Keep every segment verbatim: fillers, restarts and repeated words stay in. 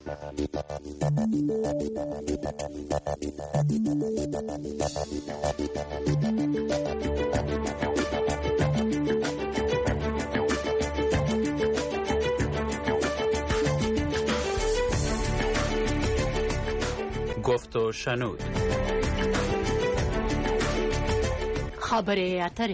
گفت و شنود. خبره اتره.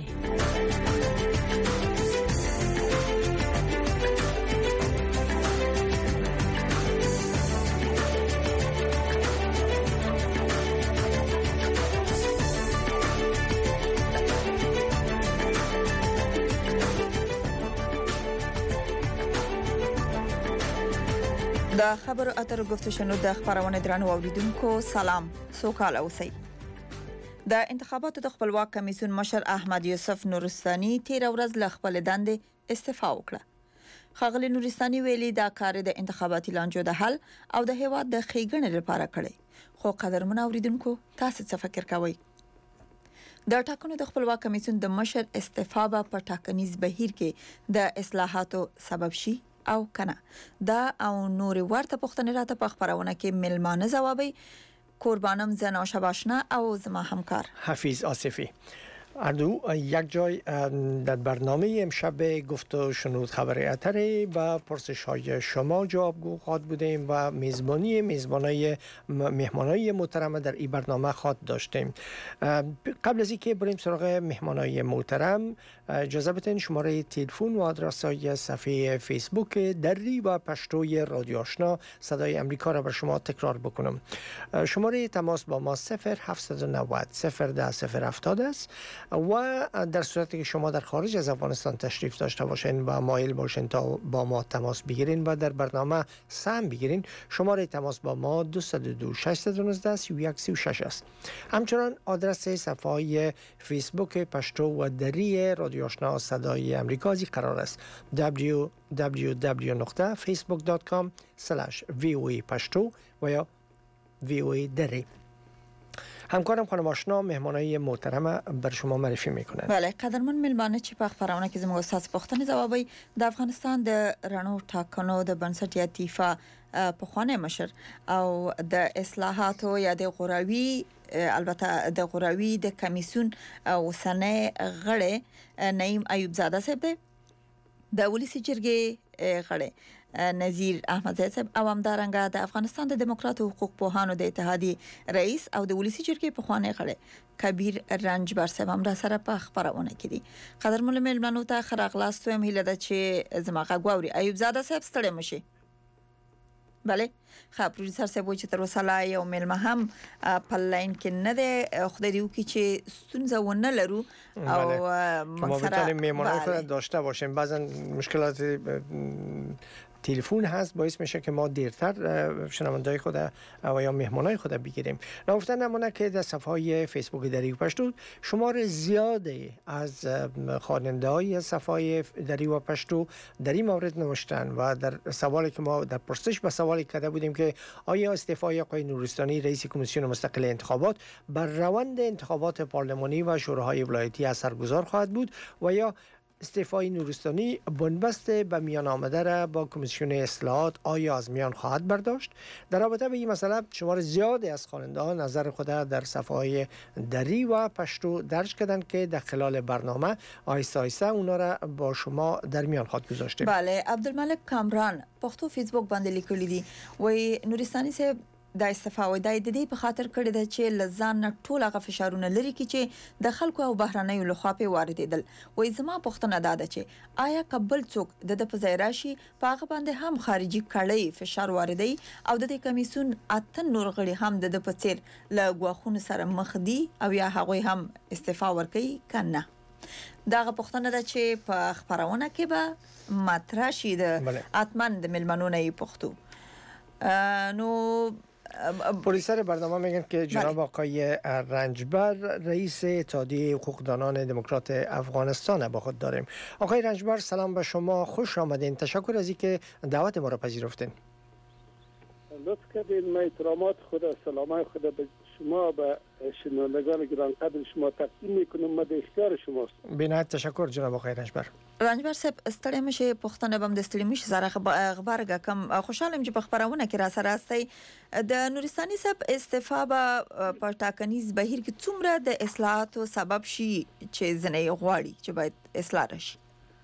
د خبرو اترو گفت و شنود د خبرونه درنو اوریدونکو سلام سوکاله اوسئ. د انتخاباتو د خپلواک کمیسیون مشر احمد یوسف نورستاني تیر ورځ له خپل دندې استعفا وکړه. خغلی نورستاني ویلي دا کار د انتخاباتي لانجو د حل او د هیواد د ښېګڼې لپاره کړی. خو قدرمن اوریدونکو تاسو څه فکر کوئ؟ د ټاکنو د خپلواک کمیسیون د مشر استعفا په ټاکنیز بهیر کې د اصلاحاتو سبب شي او کنه؟ دا او نور ورته پوښتنې راته په خبرونه کې ملمانه جوابي. قربانم زنا شباشنا او زما همکار حفیظ آصفی. اردو یک جای در برنامه امشب گفت و شنود خبر اتری با پرسش های شما جوابگو خواهد بودیم و میزبانی میزبانای مهمانای محترم در این برنامه خواهد داشتیم. قبل از اینکه بریم سراغ مهمانای محترم اجازه بدین شماره تلفن و آدرس های صفحه فیسبوک دری و پشتوی رادیو آشنا صدای امریکا را بر شما تکرار بکنم. شماره تماس با ما صفر هفت نه صفر صفر ده صفر هفتاد است و در صورتی که شما در خارج از افغانستان تشریف داشته باشین و مایل باشین تا با ما تماس بگیرین و در برنامه سهم بگیرین، شماره تماس با ما دو صفر دو شش یک نه سی و یک سی و شش است. همچنان آدرس صفحه های فیسبوک پشتو و دری رادیو آشنا صدای امریکا از قرار است: دبلیو دبلیو دبلیو دات فیسبوک دات کام اسلش وی او ای پشتو و یا وی او ای دری. همکارم خانم آشنا مهمانای محترم بر شما معرفی میکنه. بله، قدرمن ملمانه چې په خبرونه کې زموږ اساس پوښتنه جوابي. د افغانستان د رڼو ټاکنو د بنسټ یا دفاع په خوانه مشر او د اصلاحاتو یا د غوراوي البته د غوراوي د کمیسیون او سنه غړي نعیم ایوب زاده صاحب د ولسی جرګې غړي نذیر احمد صاحب او همدارنګه د افغانستان د دموکراتو حقوق پوهانو د اتحادیې رئیس او د ولسی جرګې په خوانه غړي کبیر رنجبر صاحب هم را سره په خبرونه کې دي. قدرمن ملمنو ته خراغلاستو هم هیله ده چې زماغه غووري ایوب زاده صاحب ستړي مشي. بله خبر پروډوسر صاحب چې تر اوسه لا یو ملمه هم په لاین کې نه ده. خدای دې وکړي چې ستونزه ونه لرو او ما بتونیم میمانه خود داشته باشیم. بعضا مشکلات تلفن هست باعث میشه که ما دیرتر شنوندای خود و یا مهمانای خود بگیریم. نگفتن نمونه که در صفحه های فیسبوک دری و پشتو شمار زیادی از خواننده های صفحه دری و پشتو در این مورد نوشتن و در سوالی که ما در پرسش به سوالی کرده بودیم که آیا استعفای آقای نورستانی رئیس کمیسیون مستقل انتخابات بر روند انتخابات پارلمانی و شوراهای ولایتی اثرگذار خواهد بود و یا استعفای نورستانی بنبست به میان آمده را با کمیسیون اصلاحات آیا از میان خواهد برداشت؟ در رابطه به این مسئله شمار زیادی از خواننده‌ها نظر خود در صفحه‌های دری و پشتو درج کردند که در خلال برنامه آیسته آیسته اونا را با شما در میان خواهد گذاشتیم. بله، عبدالملک کامران پښتو فیسبوک باندې لیکلی دي وای نورستانی صاحب د استعفا د دې په خاطر کړی د چې لزان نه ټول هغه فشارونه لري کی چې د خلکو او بهرنیو لخوا په واردېدل. وای زما پښتنه داده چې آیا قبل څوک د د پزایراشي په هغه باندې هم خارجي کړی فشار واردي او د کمیسیون اتن نور غړي هم د په څیر له غواخونو سره مخ دي او یا هغه هم استعفا ورکړي کنه؟ داغه پښتنه ده چې په خبرونه کې به مطرح شي د اتمن د ملمنونه پښتو. نو پلیسر برنامه میگن که جناب آقای رنجبر رئیس اتحادیه حقوقدانان دموکرات افغانستان با خود داریم. آقای رنجبر سلام به شما، خوش آمدین. تشکر از اینکه دعوت ما را پذیرفتین. لطف کردین. من احترامات خود سلامای خود به شما و شنوندگان گرانقدر شما تقدیم میکنم. ما در اختیار شماست. بینایت تشکر جناب آقای رنجبر. رنجبر صاحب ستړی مشه پښتنه بم د ستړي مشه زره خبرګه کم خوشاله چې په خبرونه کې را سره استي د نورستاني صاحب استعفا به په ټاکنیز بهیر کې څومره د اصلاحاتو سبب شي چې ځنې غواړي چې باید اصلاح راشي.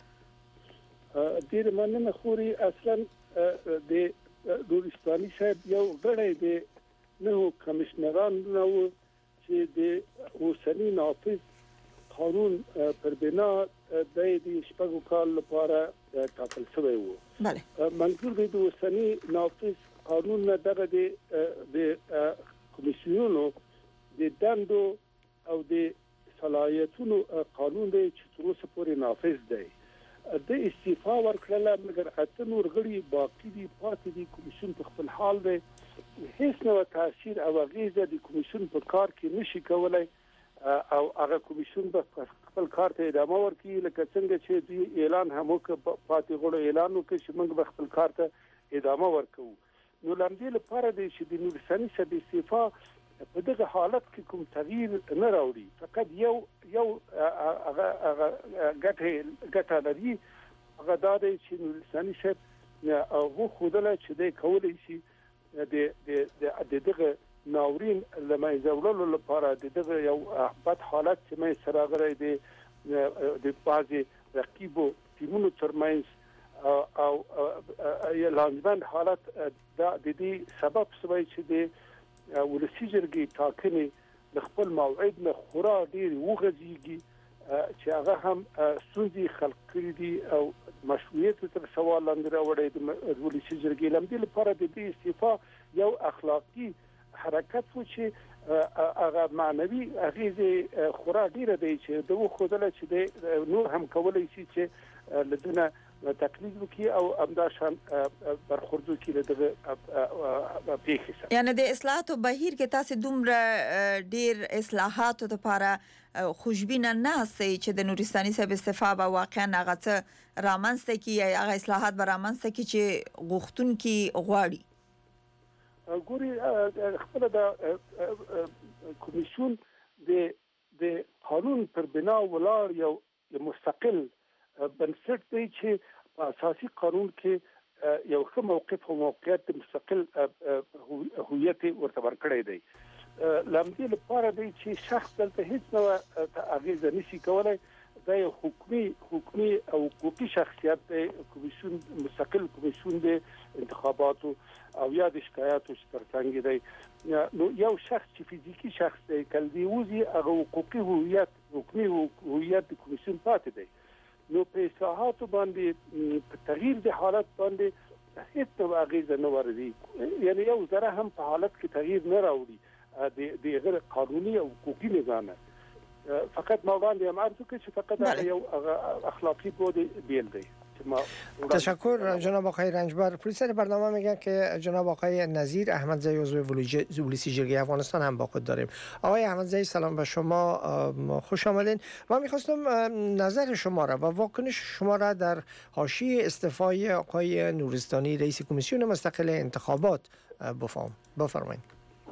ډیر مننه خوري. اصلا د نورستاني صاحب یو غړی دی نو کمشنران نو چې د اوسنی نافذ قانون پر بنا د دې شپږو کال لپاره ټاکل شوی وو. بله. منظور دی د اوسنی نافذ قانون نه دغه د کمیسیونونو د دندو او د صلاحیتونو قانون دی چې تر اوسه پورې نافذ دی. د استعفا ورکړه مګر اته نور غړي باقي دي پاتې دي. کمیسیون په خپل حال دی. هیڅ نوع تاثیر او اغیزه د کمیسیون په کار کې نشي کولای او هغه کمیسیون به خپل کار ته ادامه ورکړي لکه څنګه چې دوی اعلان هم وکړ پاتې غړو اعلان وکړ چې موږ به خپل کار ته ادامه ورکوو. نو لامدې لپاره د چې د نورستاني صاحب استعفا په دغه حالت کې کوم تغییر نه راوړي. فقط یو یو هغه هغه ګټه ګټه لري. هغه دا دی چې نورستاني صاحب هغه خودله چې د کولای شي د د دغه ناورین لمایزه ولولو لپاره دغه یو بد حالت چې مې سره غړې دي د بازي رقیبو ټیمونو ترمنځ او یو لانجمن حالت دا د دې سبب شوی چې د ولسی جرګې ټاکنې د خپل موعد نه خورا ډیر وغځيږي چې هغه هم سوزي خلق کړی دي او مشروعیت تر سوال لاندې راوړي د ولسی جرګې لمدې لپاره د دې استعفا یو اخلاقی حرکت و چې هغه معنوي اغیزه خورا ډیره دی چې دوه خودله چې د نور هم کولای شي چې لدنه تقلید وکي او امداشان برخورد وکي دغه پیښه. یعنی د اصلاحاتو بهیر کې تاسو دومره ډیر اصلاحاتو لپاره خوشبینه نه سي چې د نورستاني صاحب استعفا به واقعا هغه څه رامنځته کی یا هغه اصلاحات به رامنځته کی چې غوښتون کی غواړي. ګوري خپل د کمیسیون د د قانون پر بنا ولار یو مستقل بنسټ دی چې په اساسي قانون کې یو ښه موقف او موقعیت مستقل هویت ورته ورکړی دی. لامدې لپاره دی چې شخص دلته هیڅ نوع اغیزه نشي کولای. دا یو حکومي حکومي او حقوقي شخصیت دی. کمیسیون مستقل کمیسیون دی انتخاباتو او یا د شکایاتو ترڅنګ دی. نو یو شخص چې فزیکی شخص دی کله وزي هغه حقوقي هویت حکومي هویت د کمیسیون پاتې دی. نو په اصلاحاتو باندې په تغییر د حالت باندې هیڅ نوع اغیزه نه ورځي. یعنی یو ذره هم په حالت کې تغییر نه راوړي د د غیر قانوني او حقوقي نظام. فقط ما باندې هم ارزو کې چې فقط یو اخلاقی بود بیل دی. تشکر جناب آقای رنجبر. پرویسر برنامه میگن که جناب آقای نظیر احمدزی عضو ولسی جرگه افغانستان هم با خود داریم. آقای احمدزی سلام به شما، خوش آمدین. ما میخواستم نظر شما را و واکنش شما را در حاشیه استعفای آقای نورستانی رئیس کمیسیون مستقل انتخابات بفهم بفرمایید.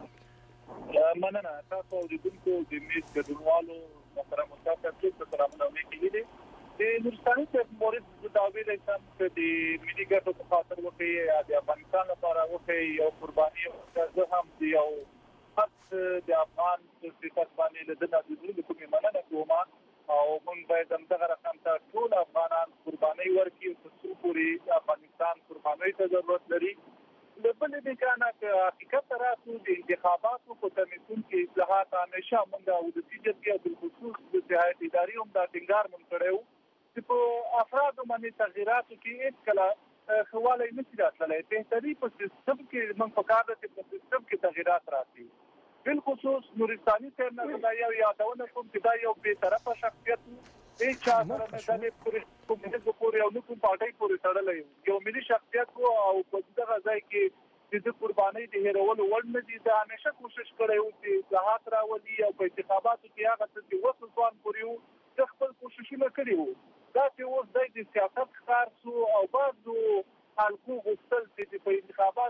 مننه. تاسو اوریدونکو د میز ګډونوالو محترم مستقل ټول سلامونه وکړي. د نورستاني صاحب مورد داوی لیکم چې د ملي ګټو په خاطر وکړي د افغانستان لپاره وکړي یو قرباني او هم یو حق د افغان سیاست باندې له دغه د کومې مننه کوم او موږ باید دغه رقم ته ټول افغانان قرباني ورکړي او څو پوری افغانستان قرباني ته ضرورت لري. د بل د کانه حقیقت راځو د انتخاباتو په کمیسیون کې اصلاحات همیشه موږ او د سیاست او د خصوص د سیاحت ادارې هم د ټینګار مونږ کړو چې په افرادو باندې تغیراتو کې هیڅ کله خواله نشي راتللی. بهتري په سیستم کې موږ په کار د سیستم کې تغیرات راځي. بالخصوص نورستاني صاحب نه دا یو یادونه کوم چې دا یو بې طرفه شخصیت هیڅ چا سره نه د پولیسو پورې او کوم پارټي پورې تړلی یو ملي شخصیت وو او په دغه ځای کې د قربانۍ د هیرولو وړ نه دي. دا همیشه کوشش کړی وو چې اصلاحات راولي او په انتخاباتو کې هغه څه چې وسو ځوان پورې وو د خپل کوششونه کړي وو. دا چې اوس د سیاست ښکار شو او بعضو حلقو غوښتل چې په انتخاباتو کمیسیون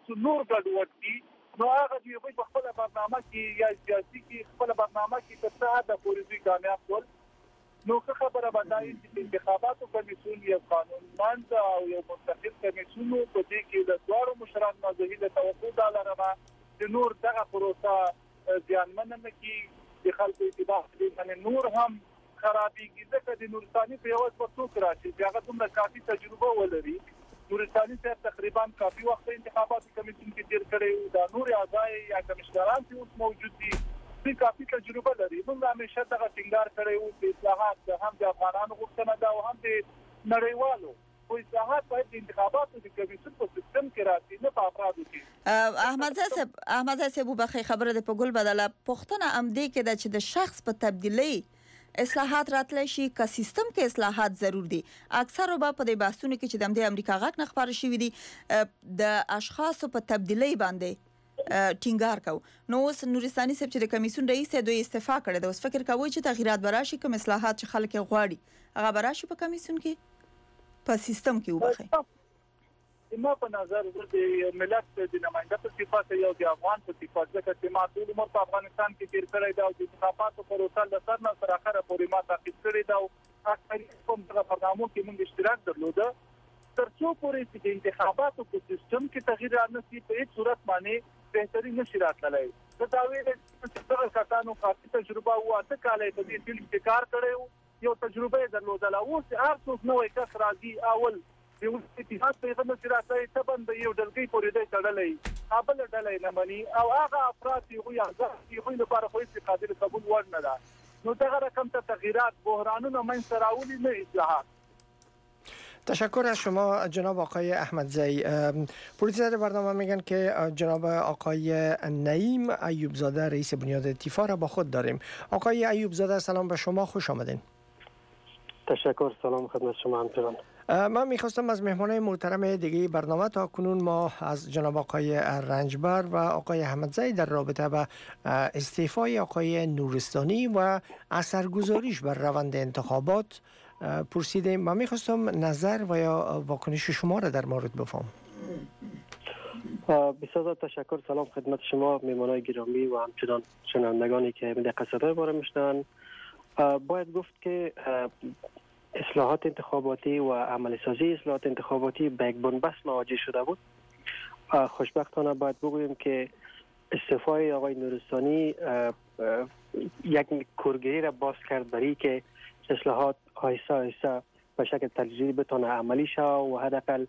څه نور ګډوډ دي نو هغه دوی په خپل برنامه کې یا سیاسي کې خپل برنامه کې تر څه حد پورې دوی کامیاب شول نو خبره باندې چې انتخاباتو کمیسیون یو قانونمند او یو مستقل کمیسیون په دې کې د دوه مشرانو مزهي د توقع د لرمه د نور دغه پروسه ځانمن نه کی د خلکو اتباع دي نور هم خرابېږي ځکه د نورستاني په یو څه څوک راشي چې هغه دومره کافي تجربه ولري نورستاني صاحب تقریبا کافي وخت انتخاباتو کمیسیون کې تیر کړی دا نور اعضای یا کمشنران چې اوس موجود دي دوی کافي تجربه لري موږ همیشه دغه ټینګار کړی وو چې اصلاحات هم د افغانانو غوښتنه ده او هم د نړیوالو خو اصلاحات باید د انتخاباتو د کمیسیون په سیستم کې راشي نه په افرادو کې احمد صاحب احمد صاحب وبخښي خبره د په ګل بدله پښتنه ام دې کې د چې د شخص په تبدیلی اصلاحات راتلی شي که سیستم کې اصلاحات ضرور دي اکثر وبا په دې بحثونو کې چې د امریکا غاک نه خبر شوی دي د اشخاصو په تبدیلی باندې ټینګار کو نو اوس نورستاني صاحب چې د کمیسیون رئیس دوی استعفا کړی د اوس فکر کوي چې تغیرات براشي کوم اصلاحات چې خلک غواړي هغه براشي په کمیسیون کې په سیستم کې وبخي ما په نظر د ملت د نماینده په صفت یو د افغان په صفت ځکه چې ما ټول عمر په افغانستان کې تیر کړی دا د انتخاباتو پروسه د سر نه تر اخره پورې ما تعقیب کړی دا او اکثریت کوم دغه برنامو کې موږ اشتراک درلوده تر څو پورې چې د انتخاباتو په سیستم کې تغییر رانشي په هیڅ صورت باندې بهتري نشي راتللی دا داوی چې دغه کسانو کافي تجربه او اته کاله په دې فیلډ کې کار کړی یو تجربه درلودله اوس هر څوک نوې کس راځي اول یو اتحاد پیغام چې راځي ته باندې یو ډلګي پورې دی تړلې ابل ډلې نه مني او هغه افراد چې یو ځای یو لپاره خو هیڅ قابل قبول ور نه ده نو دغه رقم ته تغییرات بحرانونه من سراولی نه اصلاحات تشکر از شما جناب آقای احمدزی. پروڈیوسر برنامه میگن که جناب آقای نعیم ایوبزاده رئیس بنیاد تیفا را با خود داریم. آقای ایوبزاده سلام به شما، خوش آمدین. تشکر، سلام خدمت شما همچنان. من میخواستم از مهمانای محترم دیگه برنامه تا کنون ما از جناب آقای رنجبر و آقای احمدزی در رابطه با استعفای آقای نورستانی و اثرگذاریش بر روند انتخابات پرسیدیم. من میخواستم نظر و یا واکنش شما را در مورد بفهم. بسیار تشکر، سلام خدمت شما مهمانای گرامی و همچنان شنوندگانی که به قصدهای ما را میشنوند. باید گفت که اصلاحات انتخاباتی و عملی سازی اصلاحات انتخاباتی به یک بنبست مواجه شده بود. خوشبختانه باید بگوییم که استعفای آقای نورستانی یک کورگیری را باز کرد برای که اصلاحات آهسته آهسته به شکل تدریجی بتونه عملی شه و حداقل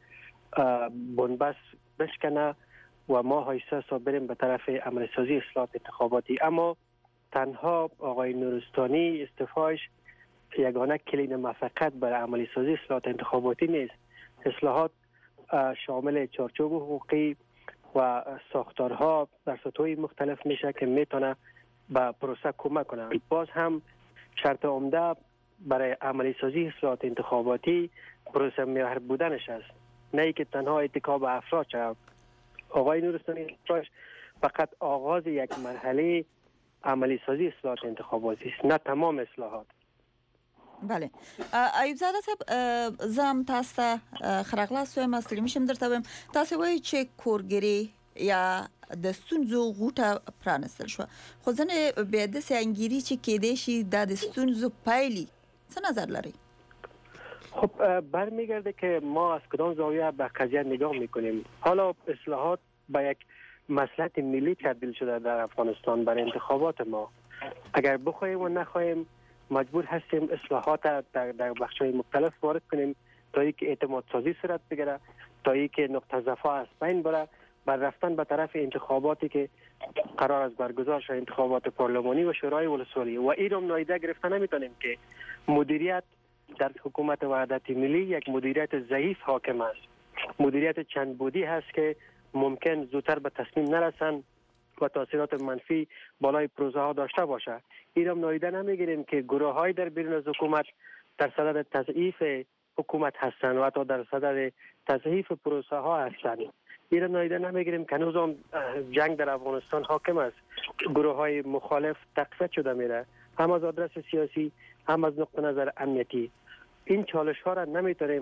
بنبست بشکنه و ما آهسته آهسته بریم به طرف عملی سازی اصلاحات انتخاباتی. اما تنها آقای نورستانی استعفایش یگانه کلید موفقیت برای عملی سازی اصلاحات انتخاباتی نیست. اصلاحات شامل چارچوب حقوقی و ساختارها در سطوح مختلف میشه که میتونه به پروسه کمک کنه. باز هم شرط عمده برای عملی سازی اصلاحات انتخاباتی پروسه محور بودنش است، نه ای که تنها اتکا به افراد شود. آقای نورستانی فقط آغاز یک مرحله عملی سازی اصلاحات انتخاباتی است، نه تمام اصلاحات. بله ایوبزاده صاحب زم تاسو خرغلاس وایم استری میشم درته وایم تاسو وایي چې کورګری یا د ستونزو غوټه پرانستل شو خو ځنه به د سنگیری چې کېدې شي د ستونزو پایلی څه نظر لري؟ خب برمیگرده که ما از کدام زاویه به قضیه نگاه میکنیم. حالا اصلاحات به یک مصلحت ملی تبدیل شده در افغانستان برای انتخابات ما. اگر بخوایم و نخواهیم مجبور هستیم اصلاحات در در بخش‌های مختلف وارد کنیم تا اینکه اعتماد سازی صورت بگیره، تا اینکه نقطه ضعف از بین بره بر رفتن به طرف انتخاباتی که قرار است برگزار شود، انتخابات پارلمانی و شورای ولسوالی. و این رو نادیده گرفته نمیتونیم که مدیریت در حکومت وحدت ملی یک مدیریت ضعیف حاکم است. مدیریت چند بودی هست که ممکن زودتر به تصمیم نرسن و تاثیرات منفی بالای پروژه ها داشته باشه. این رو نادیده نمیگیریم که گروه های در بیرون از حکومت در صدد تضعیف حکومت هستند و حتی در صدد تضعیف پروژه ها هستند. این رو نادیده نمیگیریم که هنوز هم جنگ در افغانستان حاکم است. گروه های مخالف تقویت شده میره، هم از آدرس سیاسی هم از نقطه نظر امنیتی. این چالش ها را نمیتونیم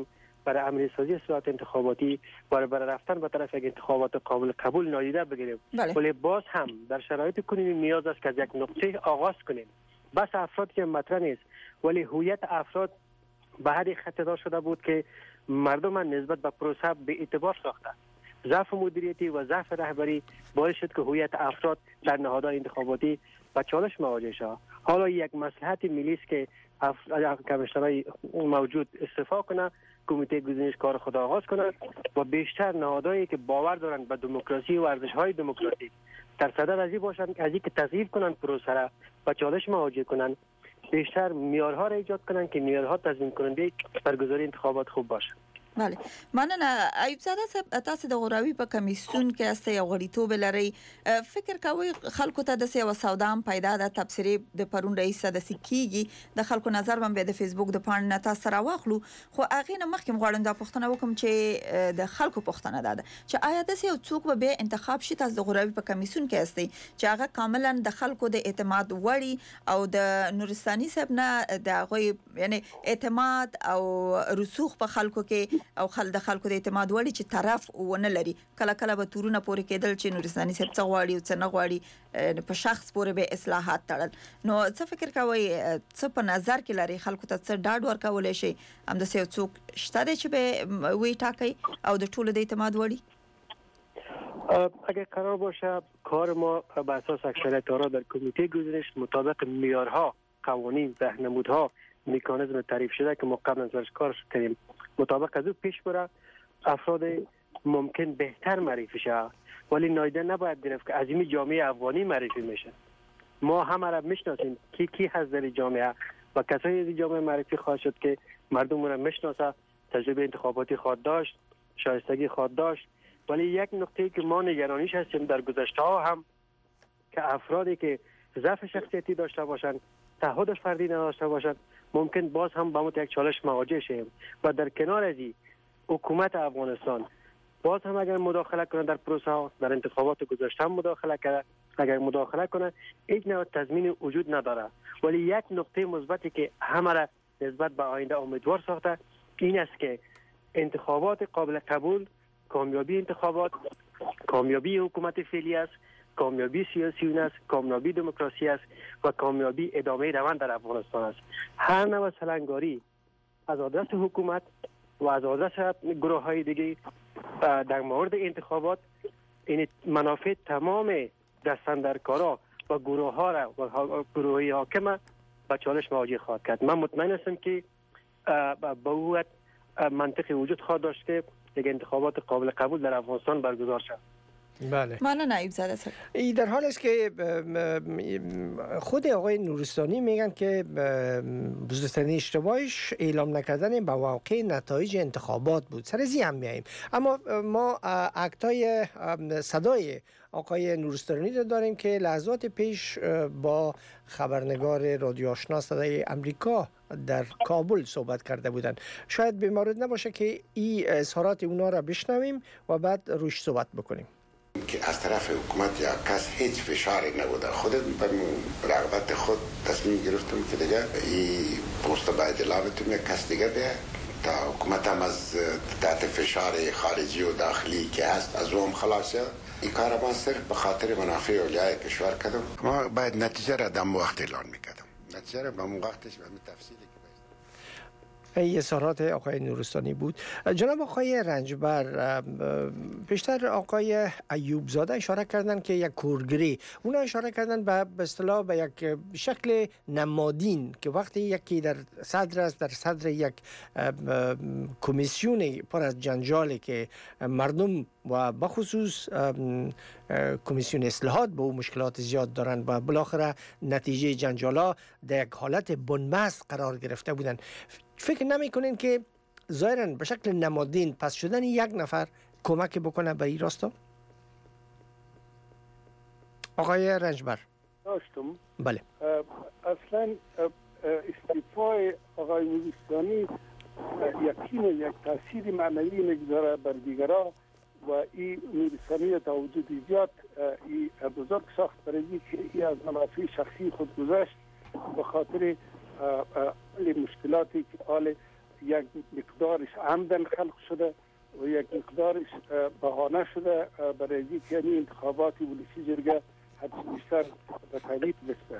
برای عملی سازی اصلاحات انتخاباتی برای برای رفتن به طرف یک انتخابات قابل قبول نادیده بگیریم. ولی باز هم در شرایط کنونی نیاز است که از یک نقطه آغاز کنیم. بس افراد که مطرح نیست، ولی هویت افراد به حدی خطه‌دار شده بود که مردم نسبت به پروسه به اعتبار ساخته. ضعف مدیریتی و ضعف رهبری باعث شد که هویت افراد در نهادهای انتخاباتی با چالش مواجه شود. حالا یک مصلحت ملی است که کمیسیون‌های موجود استعفا کنه، کمیته گزینش کار خود آغاز کنه و بیشتر نهادهایی که باور دارند به دموکراسی و ارزش‌های دموکراتیک در صدد از این باشند از اینکه تضعیف کنند پروسه را و چالش مواجه کنند، بیشتر معیارها را ایجاد کنند که معیارها تضمین کننده برگزاری انتخابات خوب باشند. بله، مننه. ایوب زاده صاحب، تاسو د غوراوي په کمیسیون کې استه یو غړیتوب لري، فکر کوي خلکو ته د سیو سودا هم پیدا ده؟ تبصرې د پرون رئیس د سکیږي د خلکو نظر باندې د فیسبوک د پاڼې نه تاسو راوخلو، خو هغه نه مخکې غواړم دا پوښتنه وکم چې د خلکو پوښتنه ده چې آیا د سیو څوک به انتخاب شي تاسو د غوراوي په کمیسیون کې استه چې هغه کاملا د خلکو د اعتماد وړي او د نورستاني صاحب نه د هغه یعنی اعتماد او رسوخ په خلکو کې او خل د خلکو د اعتماد وړي چې طرف ونه لري؟ کله کله به تورونه پورې کېدل چې نورستاني صاحب څه غواړي او څه نه غواړي، په شخص پورې به اصلاحات تړل. نو څه فکر کوي، څه په نظر کې لري خلکو ته څه ډاډ ورکولای شي هم د سیو څوک شته دی چې به وی ټاکي او د ټولو د اعتماد وړي؟ اگر قرار باشه کار ما به اساس اکثریت آرا در کمیته گزینش مطابق معیارها، قوانین، راهنمودها، مکانیزم تعریف شده که ما قبلا ازش کار کردیم مطابق از او پیش بره، افراد ممکن بهتر معرفی شه، ولی نادیده نباید گرفت که از این جامعه افغانی معرفی میشه. ما همه را میشناسیم کی کی هست در جامعه و کسایی از جامعه معرفی خواهد شد که مردم را میشناسه، تجربه انتخاباتی خواهد داشت، شایستگی خواهد داشت. ولی یک نکته که ما نگرانیش هستیم در گذشته ها هم که افرادی که ضعف شخصیتی داشته باشند، تعهد فردی نداشته باشند، ممکن باز هم با یک چالش مواجه شیم. و در کنار از این حکومت افغانستان باز هم اگر مداخله کنه در پروسه ها، در انتخابات گذشته هم مداخله کرده، اگر مداخله کنه هیچ نوع تضمین وجود نداره. ولی یک نقطه مثبتی که همه را نسبت به آینده امیدوار ساخته این است که انتخابات قابل قبول، کامیابی انتخابات، کامیابی حکومت فعلی است، کامیابی سیاسی است، کامیابی دموکراسی است و کامیابی ادامه روند در افغانستان است. هر نوع سلنگاری از آدرس حکومت و از آدرس گروه های دیگه در مورد انتخابات این منافع تمام دستاندرکارا و گروه ها را و گروه حاکم به چالش مواجه خواهد کرد. من مطمئن هستم که به او منطقی وجود خواهد داشت که یک انتخابات قابل قبول در افغانستان برگزار شود. بله. من ایوب زاده صاحب، ای در حال است که خود آقای نورستانی میگن که بزرگترین اشتباهش اعلام نکردن با واقع نتایج انتخابات بود. سر زی هم میاییم، اما ما اکتای صدای آقای نورستانی رو داریم که لحظات پیش با خبرنگار رادیو آشنا صدای امریکا در کابل صحبت کرده بودند. شاید به مورد نباشه که این اظهارات اونا را بشنویم و بعد روش صحبت بکنیم. که از طرف حکومت یا کس هیچ فشاری نبوده. خودت به رغبت خود تصمیم گرفتم که دیگه این پست باید اعلام بتونم یک کس دیگه بیه تا حکومت هم از تحت فشار خارجی و داخلی که هست از اون خلاصه. این کار ما صرف به خاطر منافع اولیای کشور کردم. ما باید نتیجه را در وقت اعلان میکردم. نتیجه را به اون وقتش به همین تفصیلی که این اظهارات آقای نورستانی بود. جناب آقای رنجبر، بیشتر آقای ایوب زاده اشاره کردن که یک کورگری، اونا اشاره کردن به به اصطلاح به یک شکل نمادین که وقتی یکی در صدر است، در صدر یک کمیسیون پر از جنجالی که مردم و بخصوص کمیسیون اصلاحات به او مشکلات زیاد دارند و بالاخره نتیجه جنجالا در یک حالت بنبست قرار گرفته بودند، فکر نمی کنین که ظاهراً به شکل نمادین پس شدن یک نفر کمک بکنه به این راستا؟ آقای رنجبر داشتم. بله. اصلا استعفای آقای نورستانی یقینا یک تاثیر معنوی میگذاره بر دیگران و این نورستانی تا وجود ایجاد این بزرگ ساخت برای که ای از منافع شخصی خود گذشت به خاطر مشکلاتی که آل یک مقدارش عمدن خلق شده و یک مقدارش بهانه شده برای اینکه این انتخابات ولسی جرگه حد بیشتر به تایید بسته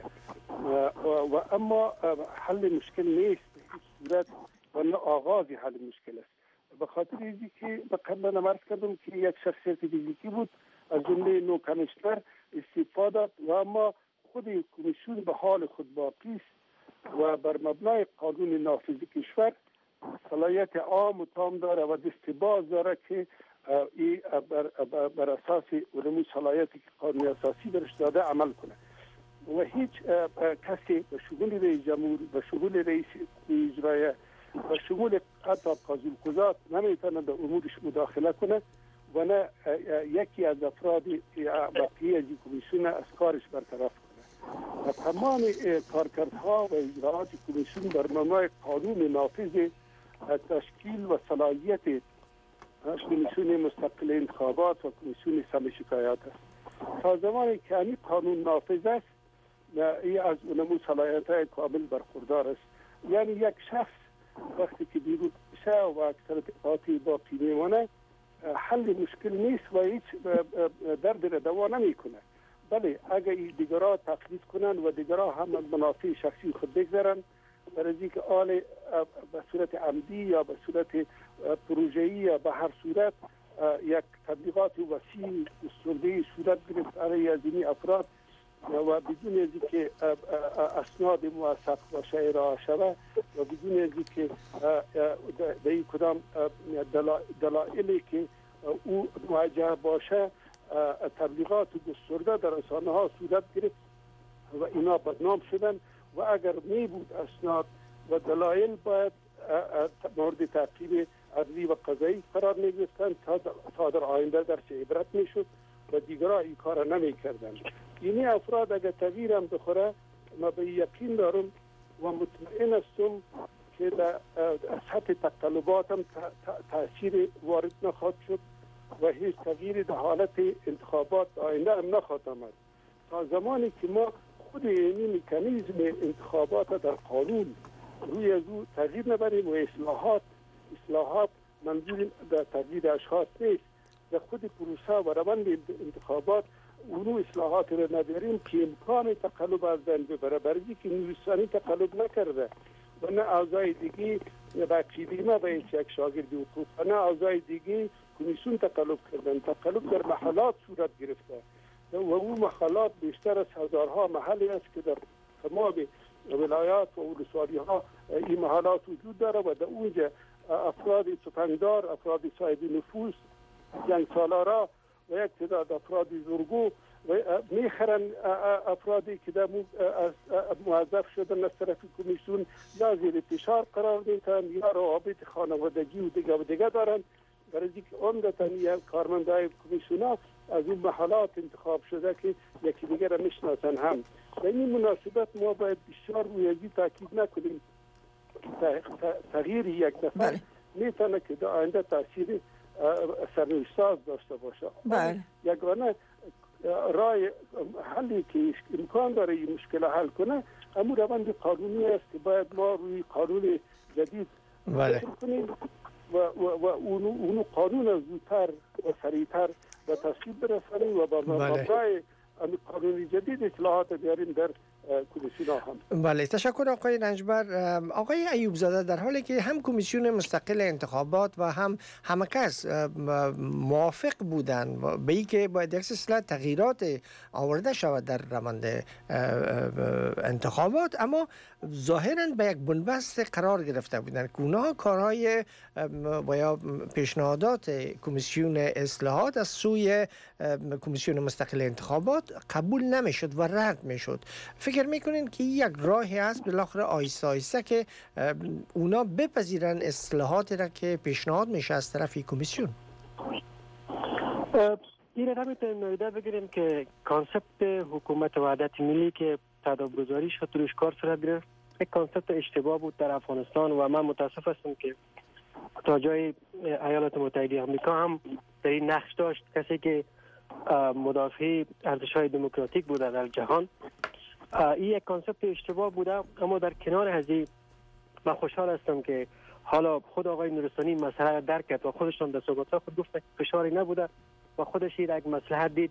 و اما حل مشکل نیست به هیچ صورت و نه آغاز حل مشکل است. به خاطر اینکه که قبلا عرض کردم که یک شخصیت فیزیکی بود از جمله نو کمیشنر استعفا داد و اما خود کمیسیون به حال خود باقی است و بر مبنای قانون نافذ کشور صلاحیت عام و تام داره و دستباز داره که ای بر, بر اساس علوم صلاحیتی که قانون اساسی برش داده عمل کنه و هیچ کسی به شمول رئیس جمهور به شمول رئیس اجرایی به شمول حتی قاضی‌القضات نمیتونه به امورش مداخله کنه و نه یکی از افراد بقیه از کمیسیون از کارش برطرف کنه و تمام کارکردها و اجراعات کمیسیون بر مبنای قانون نافذ تشکیل و صلاحیت کمیسیون مستقل انتخابات و کمیسیون سم شکایات است. تا زمانی که این قانون نافذ است ای از اونمو صلاحیت‌های کامل برخوردار است. یعنی یک شخص وقتی که بیرون بشه و اکثر اتفاقاتی باقی میمانه حل مشکل نیست و هیچ درد را دوا نمیکنه. بله اگر دیگرها تقلید کنن و دیگرها هم منافع شخصی خود بگذارن برای اینکه آل به صورت عمدی یا به صورت پروژه‌ای یا به هر صورت یک تبلیغات وسیع گسترده‌ای صورت گرفت علیه از این افراد و بدون از اینکه اسناد موثق باشه ارائه شود و بدون از اینکه به این کدام دلایلی که او موجه باشه تبلیغات گسترده در رسانه ها صورت گرفت و اینا بدنام شدن و اگر می بود اسناد و دلایل باید مورد تعقیب عدلی و قضایی قرار می گرفتن تا در آینده در چه عبرت می شد و دیگرها این کار نمی کردن. اینی افراد اگر تغییر هم بخوره ما به یقین دارم و مطمئن هستم که در سطح تقلبات هم تاثیر وارد نخواهد شد و هیچ تغییری در حالت انتخابات آینده هم نخواهد آمد تا زمانی که ما خود این مکانیزم انتخابات در قانون روی از او تغییر نبریم و اصلاحات اصلاحات منظور در تغییر اشخاص نیست در خود پروسه و روند انتخابات اونو اصلاحات را نداریم که امکان تقلب از بین ببره برای که نویسانی تقلب نکرده و نه اعضای دیگه بقیدی ما به یک شاگرد حقوق و نه اعضای دیگه کمیسیون تقلب کردن. تقلب در محلات صورت گرفته و اون محلات بیشتر از هزارها محلی است که در تمام ولایات و ولسوالی ها این محلات وجود داره و در اونجا افراد سپنگدار، افراد صاحب نفوذ، جنگ سالارا و یک تعداد افراد زورگو و میخرن افرادی که در موظف شدن از طرف کمیسیون یا زیر فشار قرار میتن یا روابط خانوادگی و دیگه و دیگه دارن برای اینکه عمدتاً یک کارمندای کمیسیون ها از این محلات انتخاب شده که یکی دیگر را میشناسن هم. در این مناسبت ما باید بسیار روی ازی تاکید نکنیم تغییر یک نفر میتونه که در آینده تاثیر سرنوشت‌ساز داشته باشه. بله. یگانه راه حلی که امکان داره این مشکل حل کنه اما روند قانونی است که باید ما روی قانون جدید بله. کنیم و, و, و اونو, اونو قانون از زودتر و سریعتر و تصویب برسانیم و با مبنای قانون جدید اصلاحات بیاریم در کمیسیون هم. بله تشکر آقای رنجبر. آقای ایوب زاده در حالی که هم کمیسیون مستقل انتخابات و هم همه کس موافق بودند به اینکه باید یک سلسله تغییرات آورده شود در روند انتخابات اما ظاهراً به یک بنبست قرار گرفته بودند که اونها کارهای و یا پیشنهادات کمیسیون اصلاحات از سوی کمیسیون مستقل انتخابات قبول نمیشد و رد میشد. فکر میکنین که یک راهی است بالاخره آیسته آیسته که اونا بپذیرن اصلاحاتی را که پیشنهاد میشه از طرف کمیسیون؟ این را میتونیم نویده بگیریم که کانسپت حکومت وحدت ملی که تدابگذاری شد روش کار صورت گرفت یک کانسپت اشتباه بود در افغانستان و من متاسف هستم که تا جای ایالات متحده آمریکا هم در این نقش داشت کسی که مدافع ارزش‌های دموکراتیک بوده در جهان. این یک کانسپت اشتباه بوده اما در کنار از این من خوشحال هستم که حالا خود آقای نورستانی مسئله را درک کرد و خودشان در صحبت‌ها خود گفت فشاری نبوده و خودش یک مصلحت دید،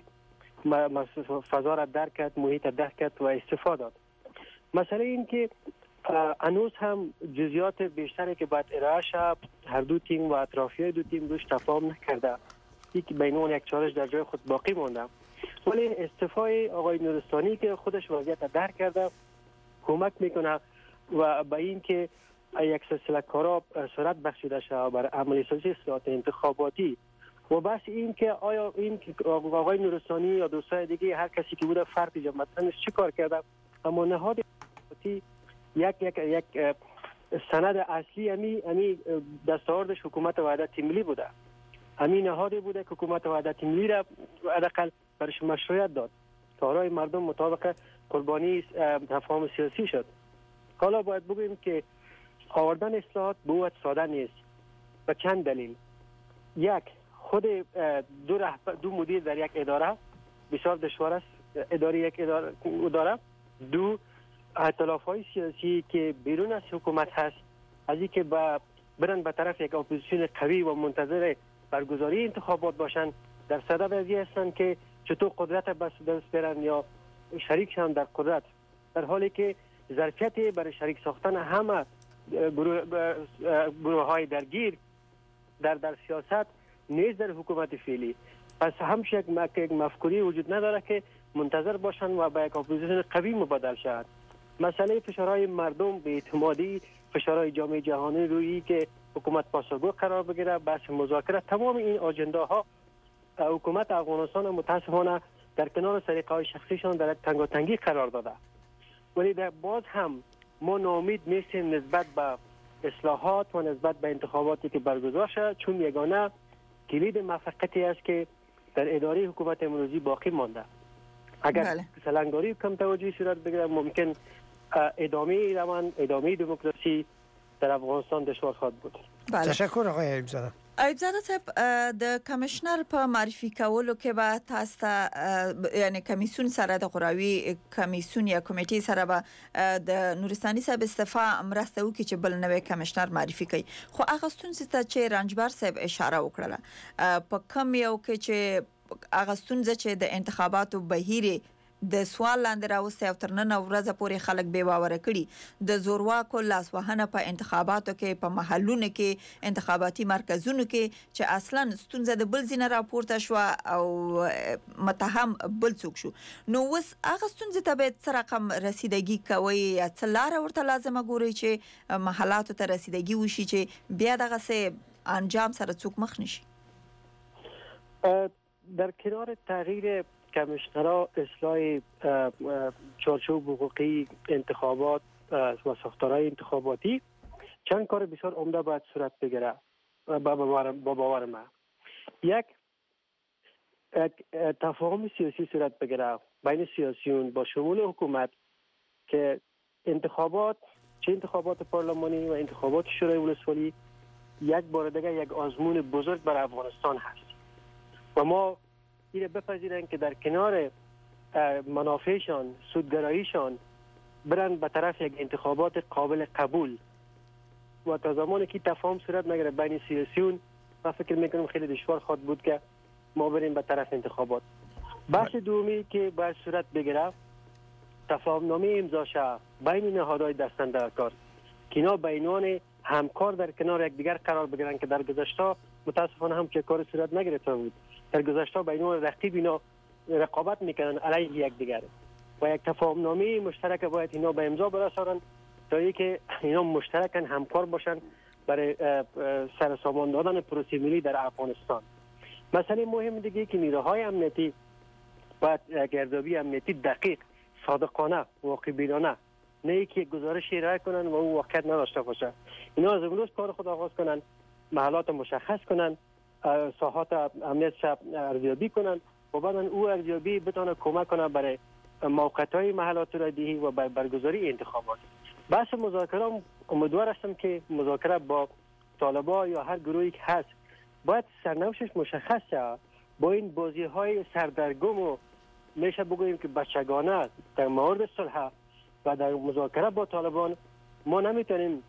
فضا را درک کرد، محیط را درک کرد و استفاده داد. مسئله این که هنوز هم جزئیات بیشتری که باید ارائه شد هر دو تیم و اطرافیای دو تیم روش تفاهم نکرده، یک بین اون یک چالش در جای خود باقی مونده. ولی استعفای آقای نورستانی که خودش وضعیت را درک کرده کمک میکنه و به این که یک سلسله کارا صورت بخشیده شود برای عملی سازی اصلاحات انتخاباتی. و بس این که آیا این آقای نورستانی یا دوستای دیگه هر کسی که بوده فرد جمعیتش چی کار کرده، اما نهاد یک یک یک سند اصلی امی امی دستاوردش حکومت وحدت ملی بوده. امی نهادی بوده که حکومت وحدت ملی را حداقل برش مشروعیت داد. کارهای مردم مطابق قربانی تفاهم سیاسی شد. حالا باید بگوییم که آوردن اصلاحات به وقت ساده نیست. به چند دلیل. یک، خود دو رهبر دو مدیر در یک اداره بسیار دشوار است. اداره یک اداره اداره دو ائتلاف‌های سیاسی که بیرون از حکومت هست از اینکه با برن به طرف یک اپوزیسیون قوی و منتظر برگزاری انتخابات باشند در صدد از این هستند که چطور قدرت بس دست برن یا شریک شدن در قدرت، در حالی که ظرفیت برای شریک ساختن همه گروه, گروه های درگیر در در سیاست نیز در حکومت فعلی. پس همش یک مفکوری وجود نداره که منتظر باشن و با یک اپوزیسیون قوی مبادل شود. مسئله فشارهای مردم به اعتمادی، فشارهای جامعه جهانی روی که حکومت پاسخگو قرار بگیره، بحث مذاکره، تمام این آجنداها حکومت افغانستان متاسفانه در کنار سلیقه‌های شخصیشان در تنگاتنگی قرار داده. ولی در باز هم ما ناامید نیستیم نسبت به اصلاحات و نسبت به انتخاباتی که برگزار شد، چون یگانه کلید موفقیتی است که در اداره حکومت امروزی باقی مانده. اگر بله. سلنگاری کم توجهی صورت بگیره ممکن ادامه روان ادامه دموکراسی در افغانستان دشوار خواهد بود. بله. تشکر آقای ایوب زاده. ایوب زاده صاحب د کمشنر په معرفي کولو کې به تاسو ته یعنی کمیسیون سره د غراوي کمیسیون یا کمیټې سره به د نورستاني صاحب استعفا مرسته وکړي چې بل نوې کمشنر معرفي کړي، خو هغه ستونزې ته چې رنجبر صاحب اشاره وکړه په کم یو کې چې هغه ستونزه چې د انتخاباتو بهیر د سوال لاندې راوستي او تر نن ورځې پورې خلک بې باوره کړي، د زورواکو لاسوهنه په انتخاباتو کې په محلونو کې انتخاباتي مرکزونو کې چې اصلا ستونزه د بل ځینه راپورته شو او متهم بل څوک شو، نو اوس هغه ستونزې ته باید څه رقم رسیدګي کوي یا څه لاره ورته لازمه ګوري چې محلاتو ته رسیدګي وشي چې بیا دغسې انجام سره څوک مخ نشي؟ در کنار تغییر کمیشنرها، اصلاح چارچوب حقوقی انتخابات و ساختارهای انتخاباتی چند کار بسیار عمده باید صورت بگیره با باور من. یک تفاهم سیاسی صورت بگیره بین سیاسیون با شمول حکومت که انتخابات چه انتخابات پارلمانی و انتخابات شورای ولسوالی یک بار دیگه یک آزمون بزرگ برای افغانستان هست و ما این بپذیرن که در کنار منافعشان، سودگراییشان برن به طرف یک انتخابات قابل قبول و تا زمانی که تفاهم صورت نگیره بین سیاسیون من فکر میکنم خیلی دشوار خواهد بود که ما بریم به طرف انتخابات. بحث دومی که باید صورت بگیره تفاهم نامه امضا شود بین نهادهای دستاندرکار که اینا به عنوان همکار در کنار یک دیگر قرار بگیرن که در گذشته متاسفانه هم چه کار صورت نگرفته بود. در گذشته به عنوان رقیب اینا رقابت میکنن علیه یک دیگر و یک تفاهم نامه مشترک باید اینا به امضا برسانن تا اینکه اینا مشترکاً همکار باشن برای سرسامان دادن پروسه ملی در افغانستان. مسئله مهم دیگه که نیروهای امنیتی باید گردابی امنیتی دقیق، صادقانه، واقع بینانه، نه اینکه گزارش ارائه کنن و اون واقعیت نداشته باشه. اینا از امروز کار خود آغاز کنن، محلات مشخص کنن، ساحات امنیت شب ارزیابی کنن و بعد او ارزیابی بتونه کمک کنه برای موقعیت‌های محلات رایدهی و بر برگزاری انتخابات. بحث مذاکره امیدوار هستم که مذاکره با طالبان یا هر گروهی که هست باید سرنوشتش مشخص شود. با این بازی‌های سردرگم و میشه بگوییم که بچگانه در مورد صلح و در مذاکره با طالبان ما نمیتونیم